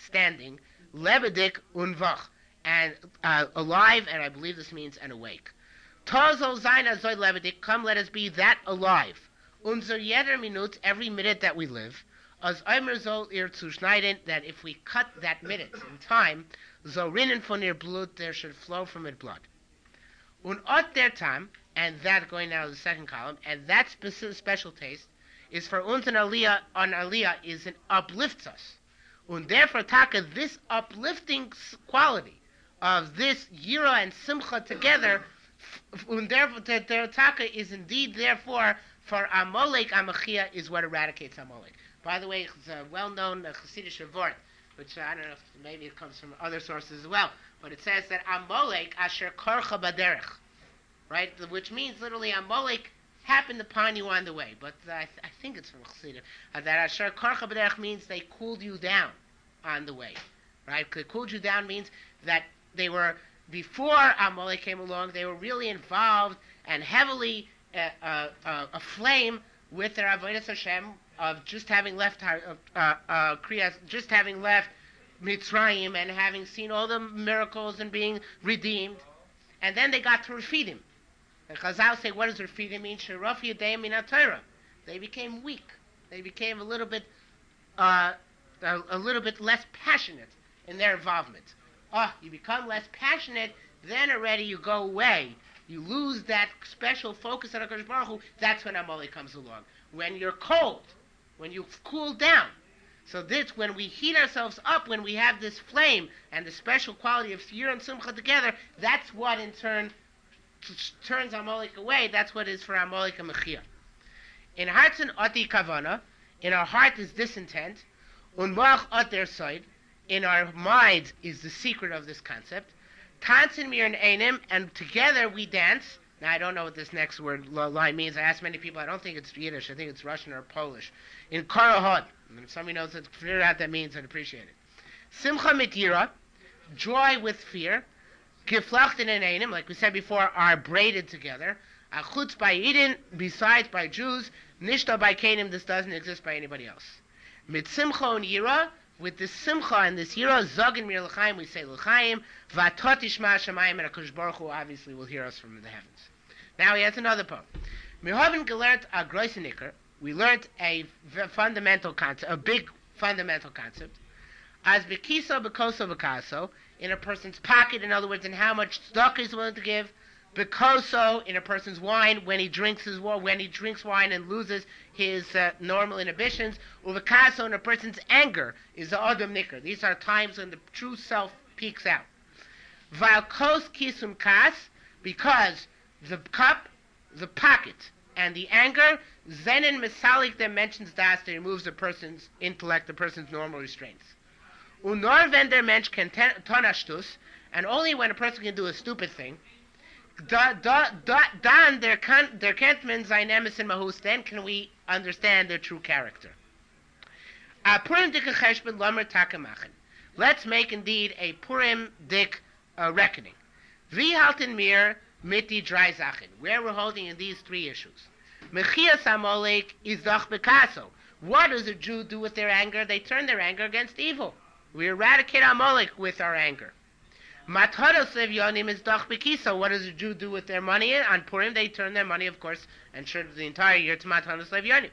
lebendig und wach, and alive, and I believe this means and awake. Tozo seiner soll lebendig, come let us be that alive. Unser jeder Minute, every minute that we live, as einmal soll zu schneiden, that if we cut that minute in time, so rinnen von ihr Blut, there should flow from it blood. Und at their time, and that going now to the second column, and that special taste is for uns an aliyah is an uplifts us. Und therefore, taka, this uplifting quality of this yira and simcha together, und therefore, their taka is indeed therefore for Amalek Amachia is what eradicates Amalek. By the way, it's a well-known Hasidic word, which I don't know if maybe it comes from other sources as well. But it says that Amalek asher korcha baderech. right? Which means literally Amalek happened upon you on the way. But I think it's from Chassidim. That Asher Karcha B'derech means they cooled you down on the way, right? Cooled you down means that they were, before Amalek came along, they were really involved and heavily aflame with their Avodas Hashem of just having left just having left Mitzrayim and having seen all the miracles and being redeemed, and then they got to Refidim. And Chazal say, what does Refidim mean? Sheraf Yadayim Min HaTorah. They became weak. They became a little bit less passionate in their involvement. You become less passionate, then already you go away. You lose that special focus on HaKadosh Baruch Hu. That's when Amalek comes along. When you're cold, when you cool down. So this, when we heat ourselves up, when we have this flame and the special quality of Yira and Simcha together, that's what in turn turns Amalek away. That's what is for Amalek and Mechia. In hearts and ati kavana, in our heart is this intent, unmach at their side, in our mind is the secret of this concept. Tanzen mir and einim, and together we dance. Now I don't know what this next line means. I asked many people. I don't think it's Yiddish. I think it's Russian or Polish. In Karahod, and if somebody knows it, figure out what that means, I'd appreciate it. Simcha mit yira, joy with fear. Geflachten and einim, like we said before, are braided together. Achutz by Eden, besides by Jews. Nishta by Canaan, this doesn't exist by anybody else. Mit simcha and yira, with this simcha and this yira, zogin mir l'chaim, we say l'chaim, vatot ishma shamayim, and HaKadosh Baruch Hu obviously will hear us from the heavens. Now he has another poem. Wir haben gelernt a großen Iker. We learned a fundamental concept, a big fundamental concept. As bekiso, bekoso, bekaso, in a person's pocket, in other words, in how much tzedakah he's willing to give. Bekoso, in a person's wine, when he drinks wine and loses his normal inhibitions. Uvekaso, in a person's anger, is the adam nikr. These are times when the true self peeks out. Valkos kisum kas, because the cup, the pocket, and the anger, zenin misalik, that mentions das, that removes a person's intellect, a person's normal restraints. Unor wenn der Mensch can tonashtus, and only when a person can do a stupid thing, dan der kennt man sein emes in mahus, then can we understand their true character. A Purim dik cheshbon lamer takemachen. Let's make indeed a Purim dik reckoning. Vi halten mir mit die drei Sachen, where we're holding in these three issues. Mechias Amalek is doch bekaso. What does a Jew do with their anger? They turn their anger against evil. We eradicate Amalek with our anger. Matharos Levyonim is doch bekiso. What does a Jew do with their money? On Purim, they turn their money, of course, and sure the entire year to Matharos Levyonim.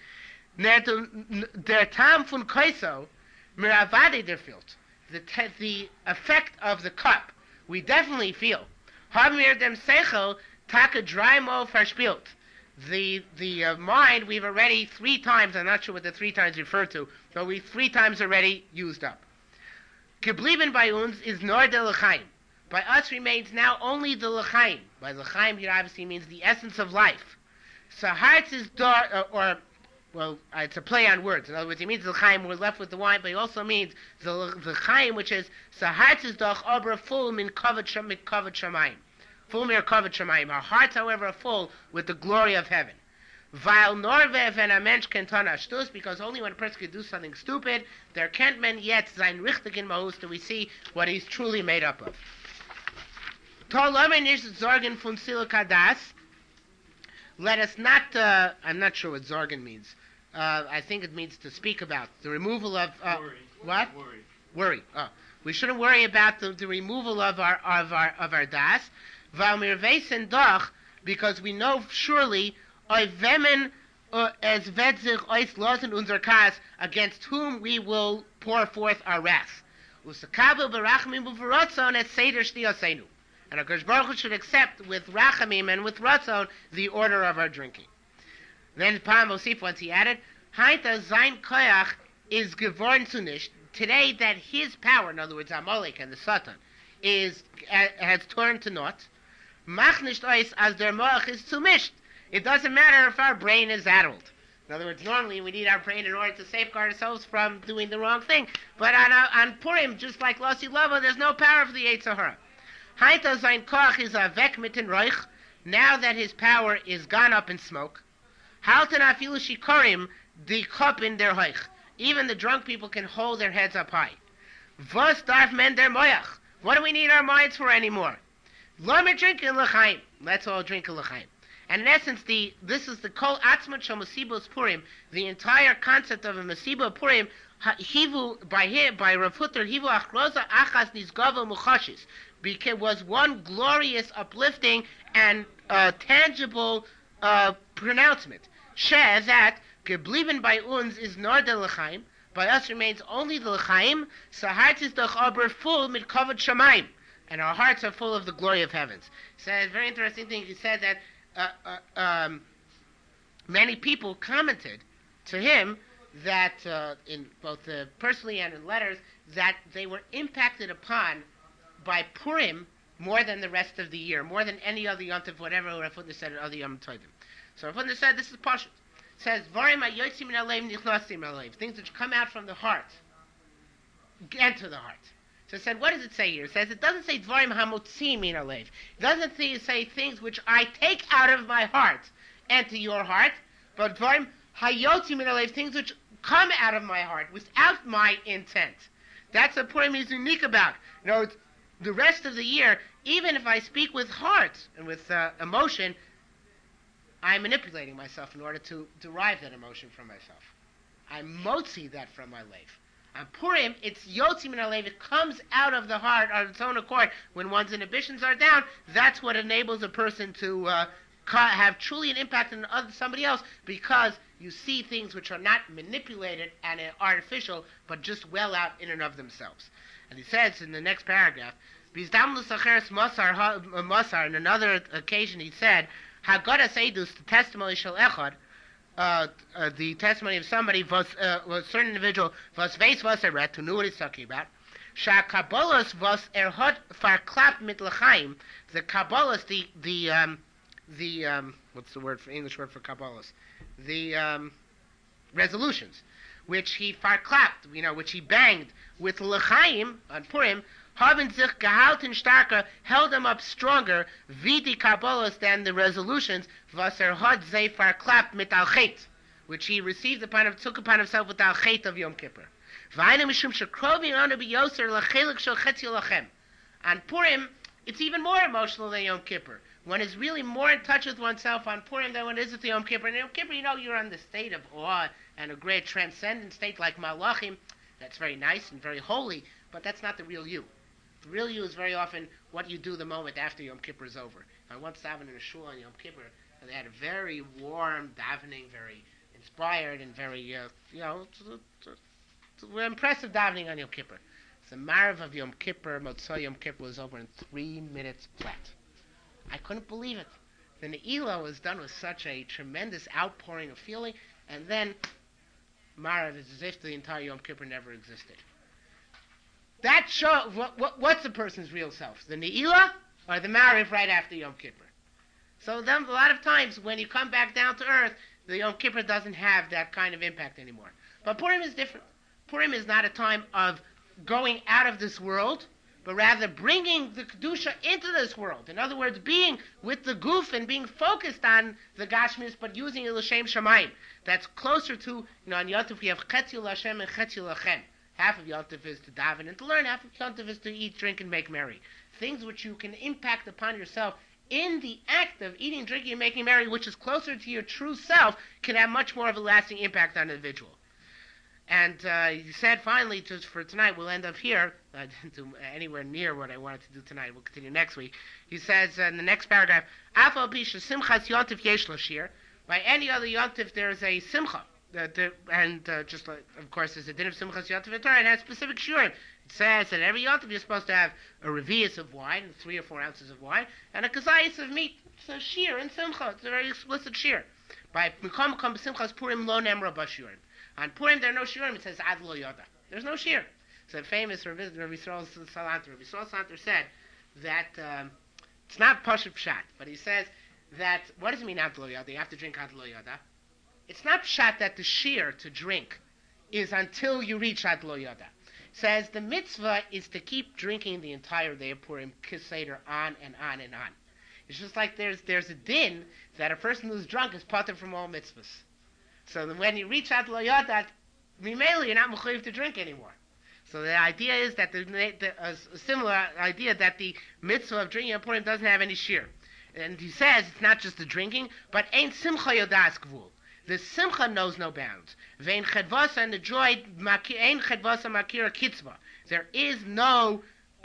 Der Tam fun Kaiso, miravade der filt. The effect of the cup, we definitely feel. Haben wir dem Seichel taka dreimal verspielt. The mind, we've already 3 times, I'm not sure what the 3 times refer to, but we 3 times already used up. Geblieben bei uns is nor de l'chaim. By us remains now only the l'chaim. By l'chaim here obviously means the essence of life. So hearts is it's a play on words. In other words, he means l'chaim, we're left with the wine, but he also means the chaim, which is so hearts is doch aber full min kavod shamayim. Full mir kavod shamayim. Our hearts, however, are full with the glory of heaven. Weil norvev and a mensch can ton ashtus, because only when a person can do something stupid, there can't men yet sein richtig in mahus, do we see what he's truly made up of. Tol lamen ish zorgen fun silikadas. Let us not, I'm not sure what zorgen means. I think it means to speak about. The removal of, worry. What? Worry. Oh. We shouldn't worry about the removal of our das. Weil mir weisen doch, because we know surely, Vemen es wird sich euch losen unser Kas, against whom we will pour forth our wrath. Usakabel berachmim uverotzon et seder shtiyosenu. And HaKadosh Baruch Hu should accept with rachamim and with ratzon the order of our drinking. Then Pam Osif, once he added, Hainta sein koyach is geworden zu nicht. Today that his power, in other words Amalek and the Satan, has turned to naught. Mach nicht ois as der moach is zu mischt. It doesn't matter if our brain is addled. In other words, normally we need our brain in order to safeguard ourselves from doing the wrong thing. But on Purim, just like Losi Lava, there's no power for the Yetzer Hara. Hainta sein koach is a weg mit den Reich. now that his power is gone up in smoke, halten afilu shikarim the cup in their hoich. Even the drunk people can hold their heads up high. Was darf men der moyach? What do we need our minds for anymore? Lamer drinking l'chaim. Let's all drink a l'chaim. And in essence, this is the kol atzmat shel Masibos Purim. The entire concept of a Masiba Purim, hivu by Rav Hutter, hivu achroza achas nizgava muchashis, because was one glorious, uplifting, and tangible pronouncement. She that geblieben by uns is nor the l'chaim. By us remains only the l'chaim. So heart is doch aber full mit kavod shamayim, and our hearts are full of the glory of heavens. So a very interesting thing. He said that. Many people commented to him that, in both personally and in letters, that they were impacted upon by Purim more than the rest of the year, more than any other Yom Tov, whatever Rav Hutner said, or other Yom Tovim. So Rav Hutner said, this is Pashut. It says, Varim hayotzim min halev nichnasim halev. Things which come out from the heart enter the heart. So it said, what does it say here? It says, it doesn't say Dvarim hamotzim min halev. It doesn't say things which I take out of my heart enter your heart, but Dvarim hayotzim min halev, things which come out of my heart without my intent. That's what Purim is unique about. You know, the rest of the year, even if I speak with heart and with emotion, I'm manipulating myself in order to derive that emotion from myself. I motzi that from my life. On Purim, it's Yotzi Min Halev. It comes out of the heart on its own accord. When one's inhibitions are down, that's what enables a person to have truly an impact on somebody else, because you see things which are not manipulated and artificial, but just well out in and of themselves. And he says in the next paragraph, Masar, on another occasion he said, Haggadah Seidus, the testimony shel echad, the testimony of somebody was a certain individual was eret, who knew what he's talking about. Kabbalas was hot verklapt mit l'chaim. The Kabbalas, the what's the word for English word for Kabbalas? The resolutions, which he verklapt, which he banged with l'chaim on Purim, haben sich gehalten starker, held them up stronger, wie die Kabbalas, than the resolutions, was hat sie verklappt mit al-chet, which he received took upon himself with al-chet of Yom Kippur. V'ayne mishum shekrovi anu b'yoser l'chelik shel chetzi lachem. On Purim, it's even more emotional than Yom Kippur. One is really more in touch with oneself on Purim than one is with Yom Kippur. And Yom Kippur, you're on the state of awe and a great transcendent state like Malachim. That's very nice and very holy, but that's not the real you. The real you is very often what you do the moment after Yom Kippur is over. I once davened in a shul on Yom Kippur, and they had a very warm davening, very inspired, and very, impressive davening on Yom Kippur. The Marav of Yom Kippur, Motzei Yom Kippur, was over in 3 minutes flat. I couldn't believe it. The Ne'ilah was done with such a tremendous outpouring of feeling, and then Marav is as if the entire Yom Kippur never existed. That shows what's the person's real self, the Ne'ilah or the Marav right after Yom Kippur. So then, a lot of times when you come back down to earth, the Yom Kippur doesn't have that kind of impact anymore. But Purim is different. Purim is not a time of going out of this world, but rather bringing the Kedusha into this world. In other words, being with the Guf and being focused on the Gashmis, but using it L'Shem Shamayim. That's closer to, on Yom Tov we have Chetzi L'Hashem and Chetzi L'Chem. Half of Yom Tov is to daven and to learn. Half of Yom Tov is to eat, drink, and make merry. Things which you can impact upon yourself in the act of eating, drinking, and making merry, which is closer to your true self, can have much more of a lasting impact on the individual. And he said, finally, just for tonight, we'll end up here. I didn't do anywhere near what I wanted to do tonight. We'll continue next week. He says in the next paragraph, Afal Pisha Simchas Yontif Yesh Lashir. By any other Yontif, there is a Simcha. Just like, of course, there's a din of Simchas Yontif Torah. It has specific shiurim. It says that every Yontif you're supposed to have a revius of wine, 3 or 4 ounces of wine, and a kazayis of meat. It's a shir in Simcha. It's a very explicit shir. By Mikom Kom Simchas Purim Lo Nemra Bashurim. On Purim, there are no shiurim. It says Ad Lo Yoda. There's no shir. So the famous Rabbi Yisrael Salanter. Rabbi Yisrael Salanter said that it's not Pashut Pshat, but he says that, what does it mean Ad Lo Yoda? You have to drink Ad Lo Yoda. It's not Pshat that the shir to drink is until you reach Ad Lo Yoda. Says the mitzvah is to keep drinking the entire day of Purim, Kiseder, on and on and on. It's just like there's a din that a person who's drunk is patur from all mitzvahs. So that when you reach out lo yadat, mimeli, you're not mechuyev to drink anymore. So the idea is that a similar idea that the mitzvah of drinking a Purim doesn't have any shir. And he says it's not just the drinking, but ain't simcha yodas gvul. The simcha knows no bounds. Vein chedvasa, and the joy, ain't chedvasa makira kitzvah. There is no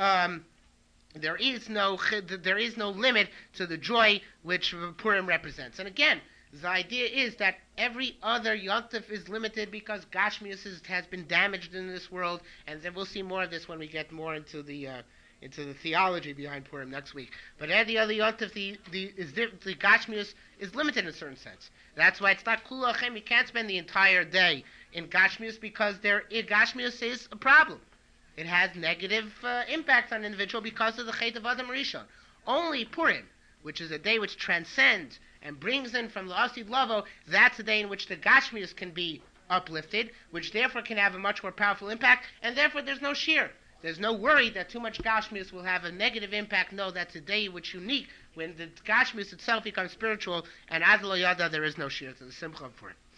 limit to the joy which Purim represents. And again, the idea is that every other yontif is limited because Gashmius has been damaged in this world, and then we'll see more of this when we get more into the theology behind Purim next week. But every other yontif, the Gashmius is limited in a certain sense. That's why it's not kulachem. You can't spend the entire day in Gashmius because Gashmius is a problem. It has negative impacts on the individual because of the Chet of Adam Rishon. Only Purim, which is a day which transcends and brings in from the Asid Lavo, that's a day in which the Gashmius can be uplifted, which therefore can have a much more powerful impact, and therefore there's no shear. There's no worry that too much Gashmius will have a negative impact. No, that's a day which unique when the Gashmius itself becomes spiritual, and Ad Lo Yada there is no shear to the Simcha for it.